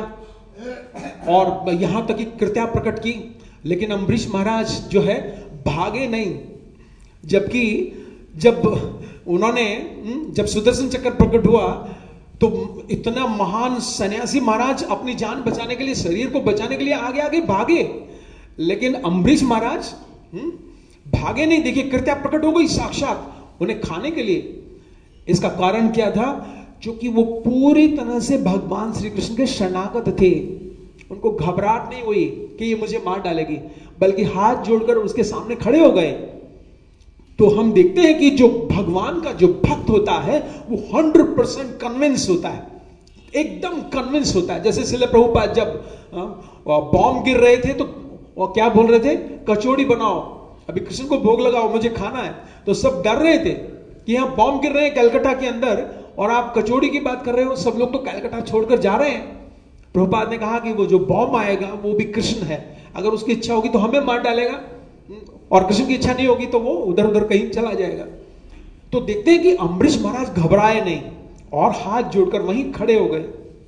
और यहां तक कि कृत्या प्रकट की। लेकिन अम्बरीश महाराज जो है भागे नहीं, जबकि जब उन्होंने जब सुदर्शन चक्र प्रकट हुआ तो इतना महान सन्यासी महाराज अपनी जान बचाने के लिए, शरीर को बचाने के लिए आगे आगे भागे, लेकिन अम्बरीश महाराज भागे नहीं। देखिए कृत्या प्रकट हो गई साक्षात उन्हें खाने के लिए। इसका कारण क्या था? क्योंकि वो पूरी तरह से भगवान श्री कृष्ण के शरणागत थे। उनको घबराहट नहीं हुई कि ये मुझे मार डालेगी, बल्कि हाथ जोड़कर उसके सामने खड़े हो गए। तो हम देखते हैं कि जो भगवान का जो भक्त होता है वो 100% कन्विंस होता है, एकदम कन्विंस होता है। जैसे श्रील प्रभुपाद जब बॉम्ब गिर रहे थे तो वो क्या बोल रहे थे? कचौड़ी बनाओ, अभी कृष्ण को भोग लगाओ, मुझे खाना है। तो सब डर रहे थे कि यहाँ बॉम्ब गिर रहे हैं कलकत्ता के अंदर और आप कचौड़ी की बात कर रहे हो, सब लोग तो कलकत्ता छोड़कर जा रहे हैं। प्रभुपाद ने कहा कि वो जो बॉम्ब आएगा वो भी कृष्ण है, अगर उसकी इच्छा होगी तो हमें मार डालेगा, और कृष्ण की इच्छा नहीं होगी तो वो उधर उधर कहीं चला जाएगा। तो देखते हैं कि अम्बरीश महाराज घबराए नहीं और हाथ जोड़कर वहीं खड़े हो गए।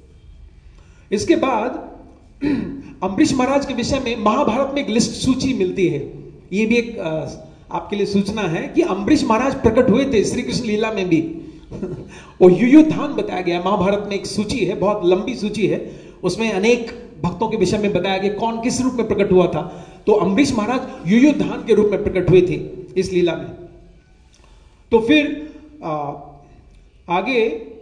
इसके बाद अम्बरीश महाराज के विषय में महाभारत में एक लिस्ट सूची मिलती है। ये भी एक आपके लिए सूचना है कि अम्बरीश महाराज प्रकट हुए थे श्री कृष्ण लीला में भी। और युयुधान बताया गया, महाभारत में एक सूची है, बहुत लंबी सूची है, उसमें अनेक भक्तों के विषय में बताया गया कौन किस रूप में प्रकट हुआ था। तो अम्बरीश महाराज युयुधान के रूप में प्रकट हुए थे इस लीला में। तो फिर आगे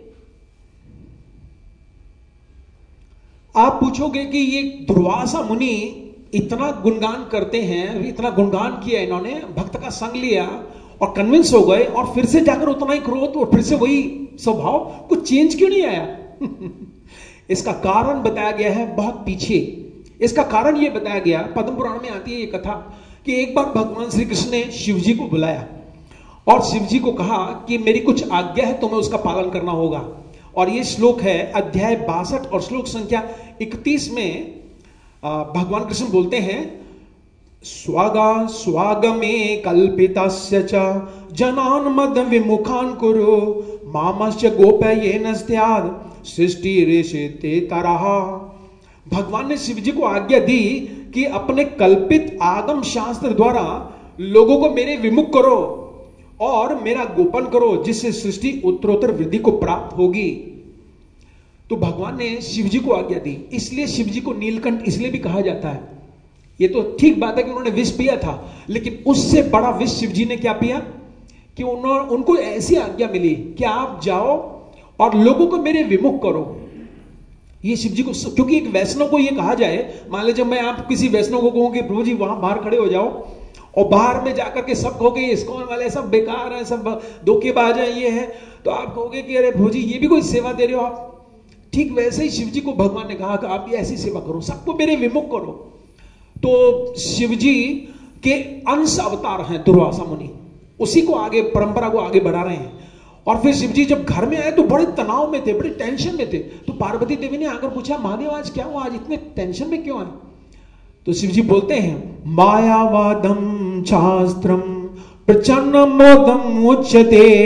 आप पूछोगे कि ये दुर्वासा मुनि इतना गुणगान करते हैं, इतना गुणगान किया इन्होंने, भक्त का संग लिया और कन्विंस हो गए, और फिर से जाकर उतना ही क्रोध और फिर से वही स्वभाव, कुछ चेंज क्यों नहीं आया? इसका कारण बताया गया है बहुत पीछे। इसका कारण यह बताया गया, पद्म पुराण में आती है ये कथा, कि एक बार भगवान श्री कृष्ण ने शिव जी को बुलाया और शिव जी को कहा कि मेरी कुछ आज्ञा है, तुम्हें उसका पालन करना होगा। और ये श्लोक है अध्याय 62 और श्लोक संख्या 31 में भगवान कृष्ण बोलते हैं, स्वागा स्वागमे कल्पितस्य च जनान मद विमुखान कुरु मामस्य गोपयेन स्याद् सृष्टि ऋषिते तरह। भगवान ने शिव जी को आज्ञा दी कि अपने कल्पित आगम शास्त्र द्वारा लोगों को मेरे विमुख करो और मेरा गोपन करो, जिससे सृष्टि उत्तरोत्तर वृद्धि को प्राप्त होगी। तो भगवान ने शिव जी को आज्ञा दी, इसलिए शिव जी को नीलकंठ इसलिए भी कहा जाता है। ये तो ठीक बात है कि उन्होंने विष पिया था, लेकिन उससे बड़ा विष शिव जी ने क्या पिया कि उनको ऐसी आज्ञा मिली कि आप जाओ और लोगों को मेरे विमुख करो। ये शिव जी को, क्योंकि एक वैष्णव को ये कहा जाए, मान लीजिए मैं आप किसी वैष्णव को कहूं कि प्रभु जी वहां बाहर खड़े हो जाओ, और बाहर में जाकर के सब कहोगे इस्कॉन वाले सब बेकार हैं, सब धोखेबाज हैं, ये है, तो आप कहोगे कि अरे प्रभु जी ये भी कोई सेवा दे रहे हो आप। ठीक वैसे ही शिव जी को भगवान ने कहा कि आप ये ऐसी सेवा करो, सबको मेरे विमुख करो। तो शिव जी के अंश अवतार हैं दुर्वासा मुनि, उसी को आगे परंपरा को आगे बढ़ा रहे हैं। और फिर शिव जी जब घर में आए तो बड़े तनाव में थे, बड़े टेंशन में थे। तो पार्वती देवी ने आकर पूछा, महादेव आज क्या हुआ, आज इतने टेंशन में क्यों आए? तो शिव जी बोलते हैं, मायावादम शास्त्रम प्रचन्न मोदम उच्यते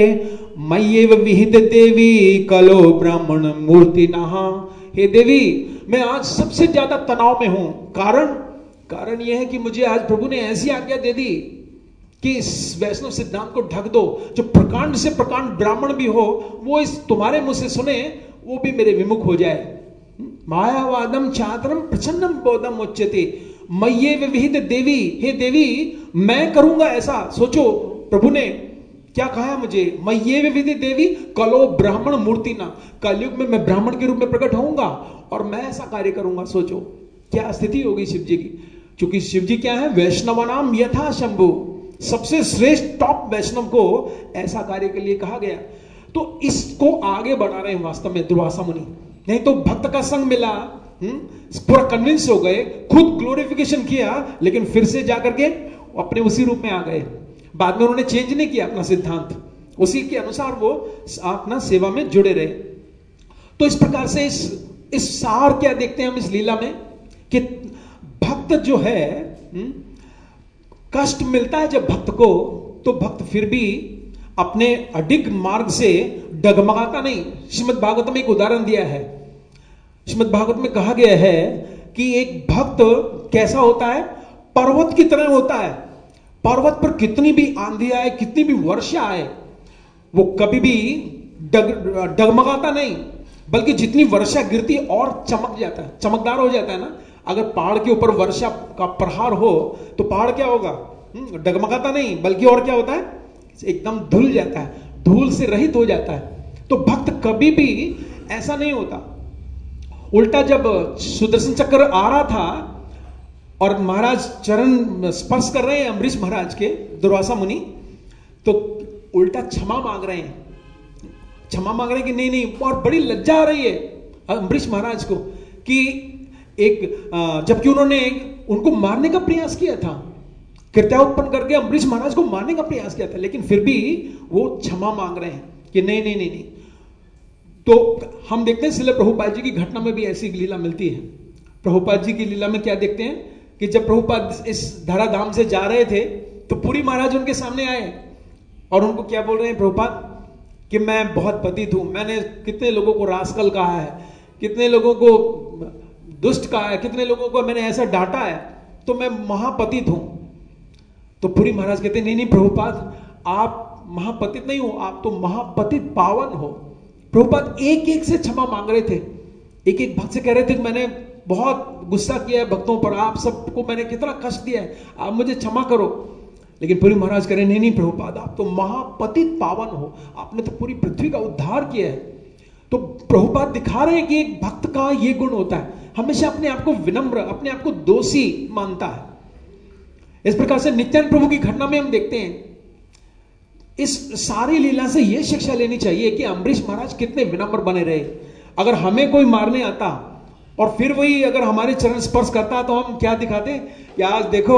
मय्येव विहित देवी कलो ब्राह्मण मूर्ति नहा। हे देवी, मैं आज सबसे ज्यादा तनाव में हूं। कारण यह है कि मुझे आज प्रभु ने ऐसी आज्ञा दे दी कि इस वैष्णव सिद्धांत को ढक दो। जो प्रकांड से प्रकांड ब्राह्मण भी हो, वो इस तुम्हारे मुंह से सुने, वो भी मेरे विमुख हो जाए। मायावादम छात्रम प्रसन्नम बोधम उच्यते मय्येव विहित देवी। हे देवी, मैं करूंगा ऐसा। सोचो, प्रभु ने क्या कहा मुझे, मय्येव विहित देवी कलो ब्राह्मण मूर्ति ना। कलयुग में मैं ब्राह्मण के रूप में प्रकट होऊंगा और मैं ऐसा कार्य करूंगा। सोचो क्या स्थिति होगी शिव जी की। क्योंकि शिव जी क्या है, वैष्णवानाम यथा शंभु, सबसे श्रेष्ठ टॉप वैष्णव को ऐसा कार्य के लिए कहा गया। तो इसको आगे बढ़ा रहे हैं वास्तव में दुर्वासा मुनि। नहीं तो भक्त का संग मिला, पूरा कन्विंस हो गए, खुद ग्लोरिफिकेशन किया, लेकिन फिर से जाकर के अपने उसी रूप में आ गए। बाद में उन्होंने चेंज नहीं किया अपना सिद्धांत, उसी के अनुसार वो अपना सेवा में जुड़े रहे। तो इस प्रकार से इस सार क्या देखते हैं हम इस लीला में, कि भक्त जो है, कष्ट मिलता है जब भक्त को, तो भक्त फिर भी अपने अडिग मार्ग से डगमगाता नहीं। श्रीमद् भागवत में एक उदाहरण दिया है। श्रीमद् भागवत में कहा गया है कि एक भक्त कैसा होता है, पर्वत की तरह होता है। पर्वत पर कितनी भी आंधी आए, कितनी भी वर्षा आए, वो कभी भी डगमगाता नहीं, बल्कि जितनी वर्षा गिरती और चमक जाता है, चमकदार हो जाता है ना। अगर पहाड़ के ऊपर वर्षा का प्रहार हो तो पहाड़ क्या होगा, डगमगाता नहीं, बल्कि और क्या होता है, एकदम धुल जाता है, धूल से रहित हो जाता है। तो भक्त कभी भी ऐसा नहीं होता। उल्टा जब सुदर्शन चक्र आ रहा था और महाराज चरण स्पर्श कर रहे हैं अम्बरीश महाराज के, दुर्वासा मुनि, तो उल्टा क्षमा मांग रहे हैं। क्षमा मांग रहे हैं कि नहीं, और बड़ी लज्जा आ रही है अम्बरीश महाराज को कि जबकि उन्होंने उनको मारने का प्रयास किया था, कृत्या उत्पन्न करके अम्बरीश महाराज को मारने का प्रयास किया था, लेकिन फिर भी वो क्षमा मांग रहे हैं कि नहीं। तो हम देखते हैं श्रील प्रभुपाद जी की घटना में भी ऐसी लीला मिलती है। प्रभुपाद जी की लीला में क्या देखते हैं कि जब प्रभुपाद इस धराधाम से जा रहे थे तो पुरी महाराज उनके सामने आए और उनको क्या बोल रहे हैं, प्रभुपाद कि मैं बहुत पतित हूं, मैंने कितने लोगों को रास्कल कहा है, कितने लोगों को दुष्ट कहा है, कितने लोगों को मैंने ऐसा डांटा है, तो मैं महापतित हूं। तो पुरी महाराज कहते नहीं प्रभुपाद, आप महापतित नहीं हो, आप तो महापतित पावन हो। प्रभुपाद एक एक से क्षमा मांग रहे थे, एक एक भक्त से कह रहे थे कि मैंने बहुत गुस्सा किया है भक्तों पर, आप सबको मैंने कितना कष्ट दिया है, आप मुझे क्षमा करो। लेकिन पुरी महाराज कह रहे नहीं प्रभुपाद, आप तो महापतित पावन हो, आपने तो पूरी पृथ्वी का उद्धार किया है। तो प्रभुपाद दिखा रहे हैं कि एक भक्त का ये गुण होता है, हमेशा अपने आप को विनम्र, अपने आप को दोषी मानता है। इस प्रकार से नित्यानंद प्रभु की घटना में हम देखते हैं, इस सारी लीला से यह शिक्षा लेनी चाहिए कि अम्बरीश महाराज कितने विनम्र बने रहे। अगर हमें कोई मारने आता और फिर वही अगर हमारे चरण स्पर्श करता तो हम क्या दिखाते कि आज देखो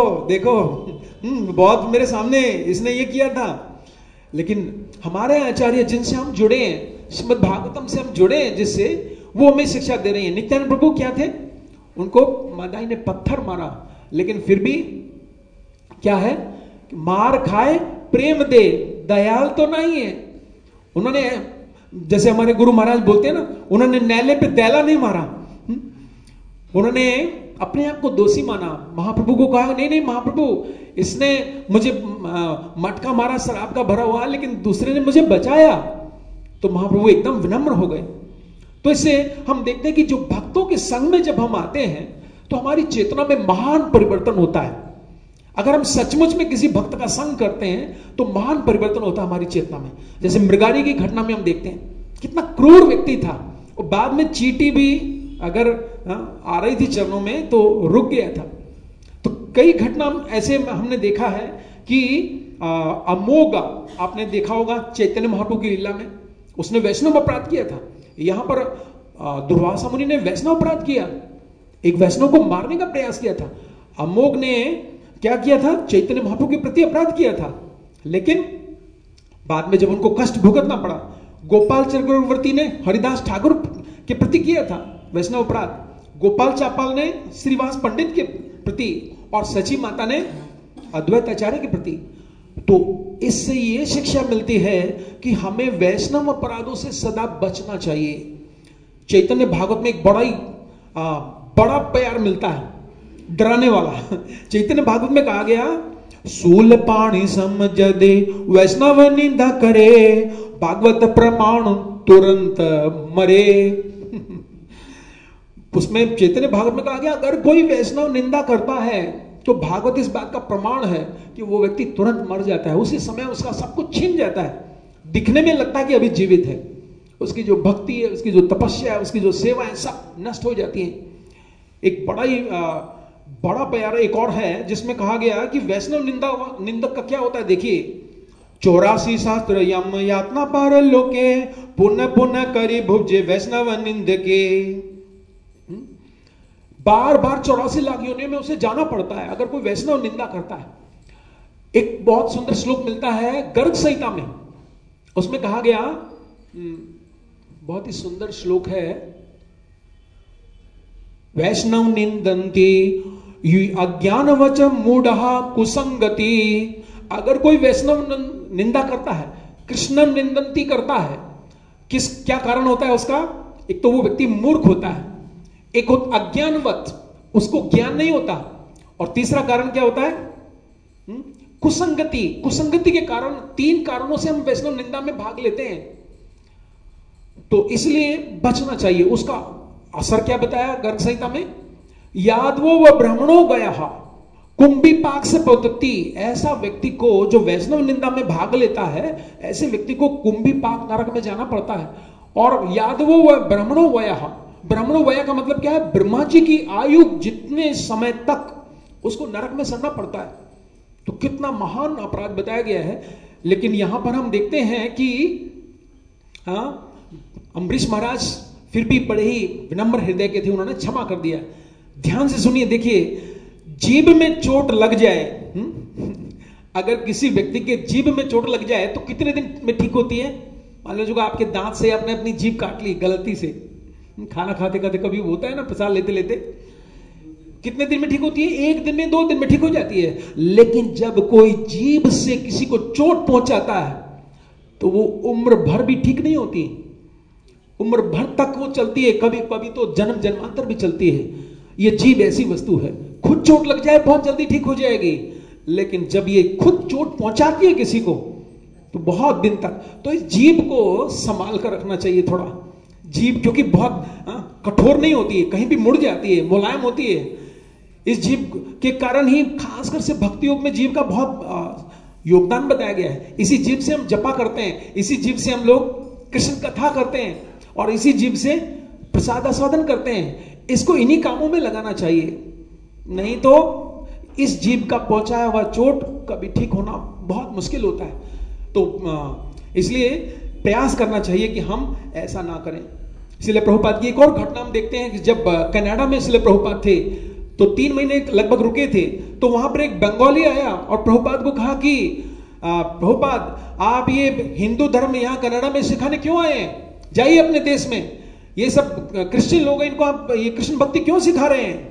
बहुत मेरे सामने इसने ये किया था। लेकिन हमारे आचार्य जिनसे हम जुड़े हैं, श्रीमद् भागवतम से हम जुड़े हैं जिससे, वो हमें शिक्षा दे रही है। नित्यानंद प्रभु क्या थे, उनको मादाई ने पत्थर मारा, लेकिन फिर भी क्या है, मार खाए प्रेम दे, दयाल तो नहीं है। उन्होंने, जैसे हमारे गुरु महाराज बोलते हैं ना, उन्होंने नैले पे दैला नहीं मारा, उन्होंने अपने आप को दोषी माना। महाप्रभु को कहा नहीं महाप्रभु, इसने मुझे मटका मारा शराब का भरा हुआ, लेकिन दूसरे ने मुझे बचाया। तो महाप्रभु एकदम विनम्र हो गए। तो इससे हम देखते हैं कि जो भक्तों के संग में जब हम आते हैं तो हमारी चेतना में महान परिवर्तन होता है। अगर हम सचमुच में किसी भक्त का संग करते हैं तो महान परिवर्तन होता है हमारी चेतना में। जैसे मृगारी की घटना में हम देखते हैं कितना क्रूर व्यक्ति था, और बाद में चींटी भी अगर आ रही थी चरणों में तो रुक गया था। तो कई घटना ऐसे हमने देखा है कि अमोघ, आपने देखा होगा चैतन्य महाप्रभु की लीला में, उसने वैष्णव अपराध किया था। यहां पर दुर्वासा मुनि ने वैष्णव अपराध किया, एक वैष्णव को मारने का प्रयास किया था। अमोघ ने क्या किया था, चैतन्य महाप्रभु के प्रति अपराध किया था, लेकिन बाद में जब उनको कष्ट भुगतना पड़ा, गोपाल चक्रवर्ती ने हरिदास ठाकुर के प्रति किया था वैष्णव अपराध, गोपाल चापाल ने श्रीवास पंडित के प्रति, और सची माता ने अद्वैत आचार्य के प्रति। तो इससे ये शिक्षा मिलती है कि हमें वैष्णव अपराधों से सदा बचना चाहिए। चैतन्य भागवत में एक बड़ा प्यार मिलता है, डराने वाला। चैतन्य भागवत में कहा गया, सूल पाणी समझ दे वैष्णव निंदा करे, भागवत प्रमाण तुरंत मरे। उसमें चैतन्य भागवत में कहा गया, अगर कोई वैष्णव निंदा करता है तो भागवत इस बात का प्रमाण है कि वो व्यक्ति तुरंत मर जाता है, उसी समय उसका सब कुछ छिन जाता है, दिखने में लगता है कि अभी जीवित है, उसकी जो भक्ति है, उसकी जो तपस्या है, उसकी जो सेवा है, सब नष्ट हो जाती है। एक बड़ा प्यारा एक और है जिसमें कहा गया कि वैष्णव निंदक का क्या होता है। देखिए, 84 शास्त्र यम यातना पार लोके, पुण्य पुण्य करी भुजे वैष्णव निंदके। बार बार 84 लाख योनियों में उसे जाना पड़ता है अगर कोई वैष्णव निंदा करता है। एक बहुत सुंदर श्लोक मिलता है गर्ग संहिता में, उसमें कहा गया, बहुत ही सुंदर श्लोक है, वैष्णव निंदन्ति अज्ञानवच मूढ़ः कुसंगति। अगर कोई वैष्णव निंदा करता है, कृष्ण निंदन्ति करता है, क्या कारण होता है उसका? एक तो वो व्यक्ति मूर्ख होता है, एक होता अज्ञानवत, उसको ज्ञान नहीं होता, और तीसरा कारण क्या होता है? कुसंगति। कुसंगति के कारण, 3 कारणों से हम वैष्णव निंदा में भाग लेते हैं, तो इसलिए बचना चाहिए। उसका असर क्या बताया गर्ग संहिता में? यादवो व ब्राह्मणों गया कुंभी पाक से पद्धति। ऐसा व्यक्ति को जो वैष्णव निंदा में भाग लेता है, ऐसे व्यक्ति को कुंभी पाक नरक में जाना पड़ता है। और यादवो व ब्राह्मणों वया, ब्राह्मणों वया का मतलब क्या है? ब्रह्मा जी की आयु जितने समय तक उसको नरक में सड़ना पड़ता है। तो कितना महान अपराध बताया गया है। लेकिन यहां पर हम देखते हैं कि अम्बरीश महाराज फिर भी बड़े ही विनम्र हृदय के थे, उन्होंने क्षमा कर दिया। ध्यान से सुनिए, देखिए, जीभ में चोट लग जाए, अगर किसी व्यक्ति के जीभ में चोट लग जाए तो कितने दिन में ठीक होती है? मान लो जो आपके दांत से आपने अपनी जीभ काट ली गलती से, खाना खाते खाते कभी होता है ना, प्रसाद लेते लेते, कितने दिन में ठीक होती है? 1 दिन में, 2 दिन में ठीक हो जाती है। लेकिन जब कोई जीभ से किसी को चोट पहुंचाता है तो वो उम्र भर भी ठीक नहीं होती, उम्र भर तक वो चलती है, कभी कभी तो जन्म जन्मांतर भी चलती है। ये जीभ ऐसी वस्तु है, खुद चोट लग जाए बहुत जल्दी ठीक हो जाएगी, लेकिन जब ये खुद चोट पहुंचाती है किसी को तो बहुत दिन तक। तो इस जीभ को संभाल कर रखना चाहिए थोड़ा। जीभ क्योंकि बहुत कठोर नहीं होती है, कहीं भी मुड़ जाती है, मुलायम होती है। इस जीभ के कारण ही खासकर से भक्ति योग में जीभ का बहुत योगदान बताया गया है। इसी जीभ से हम जपा करते हैं, इसी जीभ से हम लोग कृष्ण कथा करते हैं, और इसी जीभ से प्रसाद आस्वादन करते हैं। इसको इन्हीं कामों में लगाना चाहिए, नहीं तो इस जीभ का पहुंचाया हुआ चोट कभी ठीक होना बहुत मुश्किल होता है। तो इसलिए प्रयास करना चाहिए कि हम ऐसा ना करें। इसलिए प्रभुपाद की एक और घटना हम देखते हैं कि जब कनाडा में इसलिए प्रभुपाद थे तो 3 महीने लगभग रुके थे, तो वहां पर एक बंगाली आया और प्रभुपाद को कहा कि प्रभुपाद, आप ये हिंदू धर्म यहाँ कनाडा में सिखाने क्यों आए हैं? जाइए अपने देश में, ये सब क्रिश्चियन लोग हैं, इनको आप ये कृष्ण भक्ति क्यों सिखा रहे हैं?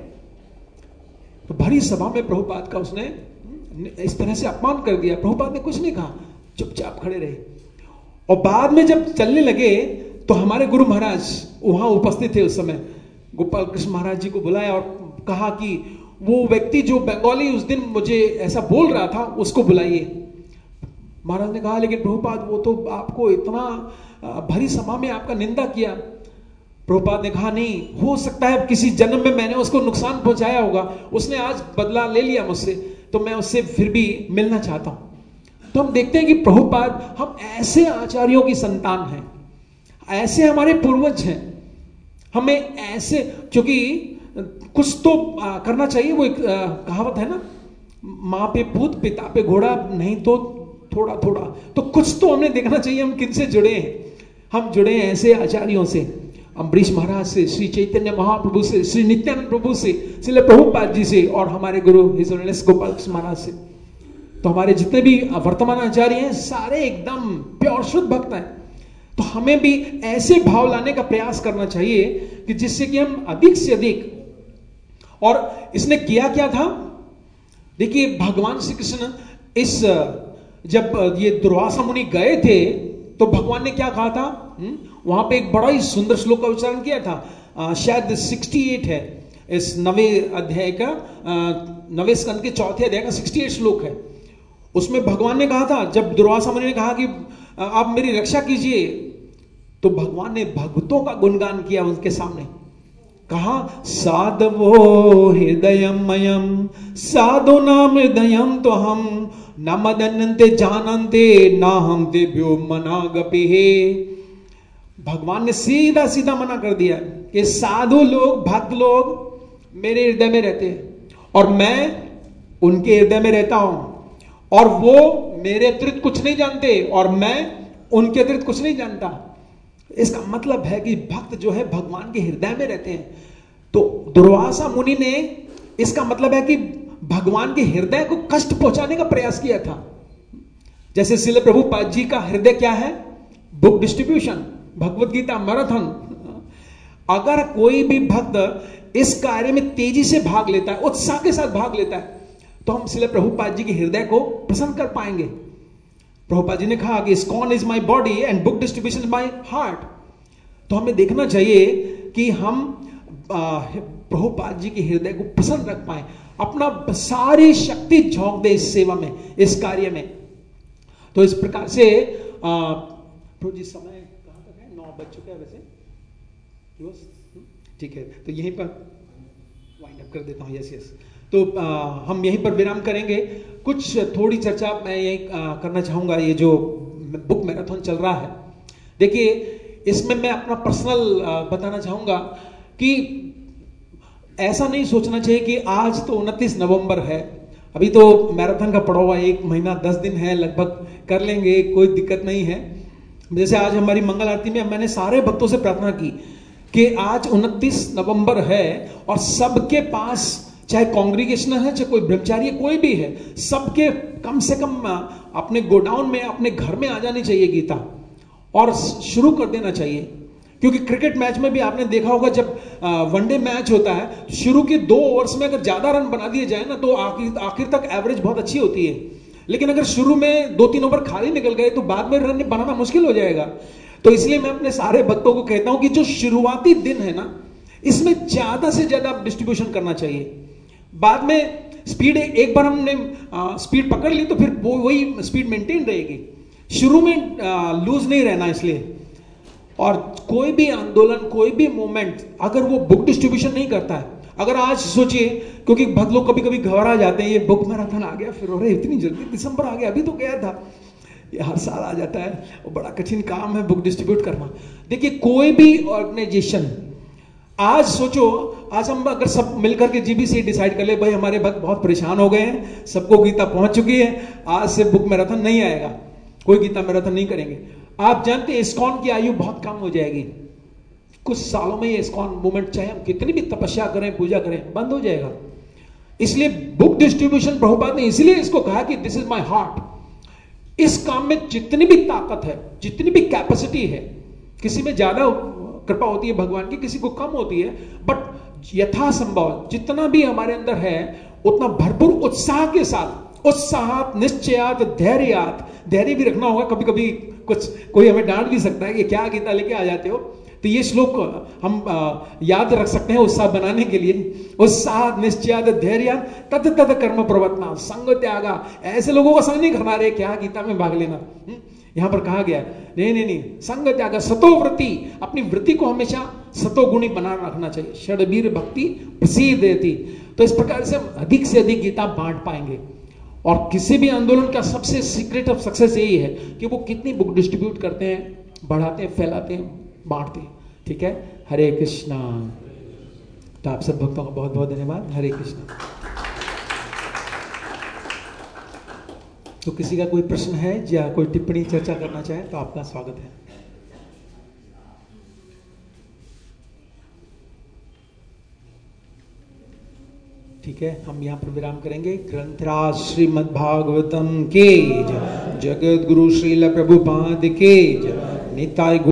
तो भरी सभा में प्रभुपाद का उसने इस तरह से अपमान कर दिया। प्रभुपाद ने कुछ नहीं कहा, चुपचाप खड़े रहे। और बाद में जब चलने लगे तो हमारे गुरु महाराज वहां उपस्थित थे उस समय, गोपाल कृष्ण महाराज जी को बुलाया और कहा कि वो व्यक्ति जो बंगाली उस दिन मुझे ऐसा बोल रहा था उसको बुलाइए। महाराज ने कहा, लेकिन प्रभुपाद वो तो आपको इतना भरी सभा में आपका निंदा किया। प्रभुपाद ने कहा, नहीं, हो सकता है किसी जन्म में मैंने उसको नुकसान पहुंचाया होगा, उसने आज बदला ले लिया मुझसे, तो मैं उससे फिर भी मिलना चाहता हूं। तो हम देखते हैं कि प्रभुपाद, हम ऐसे आचार्यों की संतान हैं, ऐसे हमारे पूर्वज हैं, हमें ऐसे, क्योंकि कुछ तो करना चाहिए। वो एक कहावत है ना, माँ पे पूत पिता पे घोड़ा, नहीं तो थोड़ा थोड़ा, तो कुछ तो हमें देखना चाहिए हम किनसे जुड़े हैं। हम जुड़े हैं ऐसे आचार्यों से, अम्बरीश महाराज से, श्री चैतन्य महाप्रभु से, श्री नित्यानंद प्रभु से, श्री प्रभुपाद जी से, और हमारे गुरु हिज ऑनरेस गोपाल कृष्ण महाराज से। तो हमारे जितने भी वर्तमान आचार्य हैं सारे एकदम प्योर शुद्ध भक्त हैं। तो हमें भी ऐसे भाव लाने का प्रयास करना चाहिए कि जिससे कि हम अधिक से अधिक, और इसने किया क्या था? देखिए, भगवान श्री कृष्ण इस जब ये दुर्वासा मुनि गए थे तो भगवान ने क्या कहा था? वहां पे एक बड़ा ही सुंदर श्लोक का उच्चारण किया था, शायद 68 है इस नवे अध्याय का, नवे स्कंद के चौथे अध्याय का 68 श्लोक है। उसमें भगवान ने कहा था, जब दुर्वासा मुनि ने कहा कि आप मेरी रक्षा कीजिए, तो भगवान ने भक्तों का गुणगान किया उनके सामने। कहा, साधवो हृदयमयम साधु नाम हृदयम तो हम न मदनते जानते ना हम तेभ्यो मनागपि। भगवान ने सीधा सीधा मना कर दिया कि साधु लोग, भक्त लोग मेरे हृदय में रहते हैं और मैं उनके हृदय में रहता हूं, और वो मेरे अतिरिक्त कुछ नहीं जानते और मैं उनके अतिरिक्त कुछ नहीं जानता। इसका मतलब है कि भक्त जो है भगवान के हृदय में रहते हैं। तो दुर्वासा मुनि ने, इसका मतलब है कि भगवान के हृदय को कष्ट पहुंचाने का प्रयास किया था। जैसे श्रील प्रभुपाद जी का हृदय क्या है? Book distribution, Bhagavad Gita marathon. अगर कोई भी भक्त इस कार्य में तेजी से भाग लेता है, उत्साह के साथ भाग लेता है, तो हम श्रील प्रभुपाद जी के हृदय को प्रसन्न कर पाएंगे। प्रभुपाद जी ने कहा कि ISKCON is my body and book distribution is my heart. तो हमें देखना चाहिए कि हम प्रभुपाद जी के हृदय को प्रसन्न रख पाए, अपना सारी शक्ति झोंक दे इस सेवा में, इस कार्य में। तो इस प्रकार से प्रभु जी, समय कहां तक है? 9 बज चुके हैं वैसे, ठीक है, तो यहीं पर वाइंड अप कर देता हूं। यस यस, तो हम यहीं पर विराम करेंगे। कुछ थोड़ी चर्चा मैं यही करना चाहूंगा। ये जो बुक मैराथन चल रहा है, देखिए इसमें मैं अपना पर्सनल बताना चाहूंगा कि ऐसा नहीं सोचना चाहिए कि आज तो 29 नवंबर है, अभी तो मैराथन का पड़ा हुआ 1 महीना 10 दिन है, लगभग कर लेंगे, कोई दिक्कत नहीं है। जैसे आज हमारी मंगल आरती में मैंने सारे भक्तों से प्रार्थना की कि आज 29 नवंबर है और सबके पास, चाहे कांग्रीगेशनल है चाहे कोई ब्रह्मचारी है, कोई भी है, सबके कम से कम अपने गोडाउन में, अपने घर में आ जानी चाहिए गीता और शुरू कर देना चाहिए। क्योंकि क्रिकेट मैच में भी आपने देखा होगा, जब वनडे मैच होता है, शुरू के 2 ओवर्स में अगर ज्यादा रन बना दिए जाए ना, तो आखिर तक एवरेज बहुत अच्छी होती है। लेकिन अगर शुरू में 2-3 ओवर खाली निकल गए तो बाद में रन बनाना मुश्किल हो जाएगा। तो इसलिए मैं अपने सारे भक्तों को कहता हूं कि जो शुरुआती दिन है ना, इसमें ज्यादा से ज्यादा डिस्ट्रीब्यूशन करना चाहिए। बाद में स्पीड, एक बार हमने स्पीड पकड़ ली तो फिर वही स्पीड मेंटेन रहेगी। शुरू में लूज नहीं रहना। इसलिए, और कोई भी आंदोलन, कोई भी मूवमेंट अगर वो बुक डिस्ट्रीब्यूशन नहीं करता है, अगर आज सोचिए, क्योंकि भक्त लोग कभी कभी घबरा जाते हैं, ये बुक मैराथन आ गया, फिर अरे इतनी जल्दी दिसंबर आ गया, अभी तो गया था, ये हर साल आ जाता है, वो बड़ा कठिन काम है बुक डिस्ट्रीब्यूट करना। देखिए कोई भी ऑर्गेनाइजेशन, आज सोचो, आज हम अगर सब मिलकर के जीबीसी डिसाइड कर ले, भाई हमारे भक्त बहुत परेशान हो गए हैं, सबको गीता पहुंच चुकी है, आज से बुक मैराथन नहीं आएगा, कोई गीता मैराथन नहीं करेंगे। आप जानते हैं इस्कॉन की आयु बहुत कम हो जाएगी, कुछ सालों में ये इस्कॉन मूवमेंट, चाहे हम कितनी भी तपस्या करें, पूजा करें, बंद हो जाएगा। इसलिए बुक डिस्ट्रीब्यूशन, प्रभुपाद ने इसलिए इसको कहा कि दिस इज माय हार्ट। इस काम में जितनी भी ताकत है, जितनी भी कैपेसिटी है, किसी में ज्यादा कृपा होती है भगवान की, किसी को कम होती है, बट यथासंभव जितना भी हमारे अंदर है उतना भरपूर उत्साह के साथ, उत्साहात, निश्चयात, धैर्यात, धैर्य भी रखना होगा। कभी कभी कोई हमें डांट भी सकता है कि क्या गीता लेके आ जाते हो, तो ये श्लोक हम याद रख सकते हैं उत्साह बनाने के लिए। उत्साह, निश्चयात, धैर्य, तद तद कर्म प्रवर्तना, संग त्यागा। ऐसे लोगों का संग नहीं करना, रे क्या गीता में भाग लेना। यहां पर कहा गया नहीं, संग त्याग, सतो वृत्ति, अपनी वृत्ति को हमेशा सतोगुणी बना रखना चाहिए। षडवीर भक्ति प्रसिद्धि। तो इस प्रकार से हम अधिक से अधिक गीता बांट पाएंगे। और किसी भी आंदोलन का सबसे सीक्रेट ऑफ सक्सेस यही है कि वो कितनी बुक डिस्ट्रीब्यूट करते हैं, बढ़ाते हैं, फैलाते हैं, बांटते हैं। ठीक है, हरे कृष्णा। तो आप सब भक्तों का बहुत बहुत धन्यवाद। हरे कृष्णा। तो किसी का कोई प्रश्न है या कोई टिप्पणी, चर्चा करना चाहे तो आपका स्वागत है। ठीक है, हम यहाँ पर विराम करेंगे। ग्रंथराज श्रीमद् भागवतम के जय, जगत गुरु श्रील प्रभुपाद के जय, निताय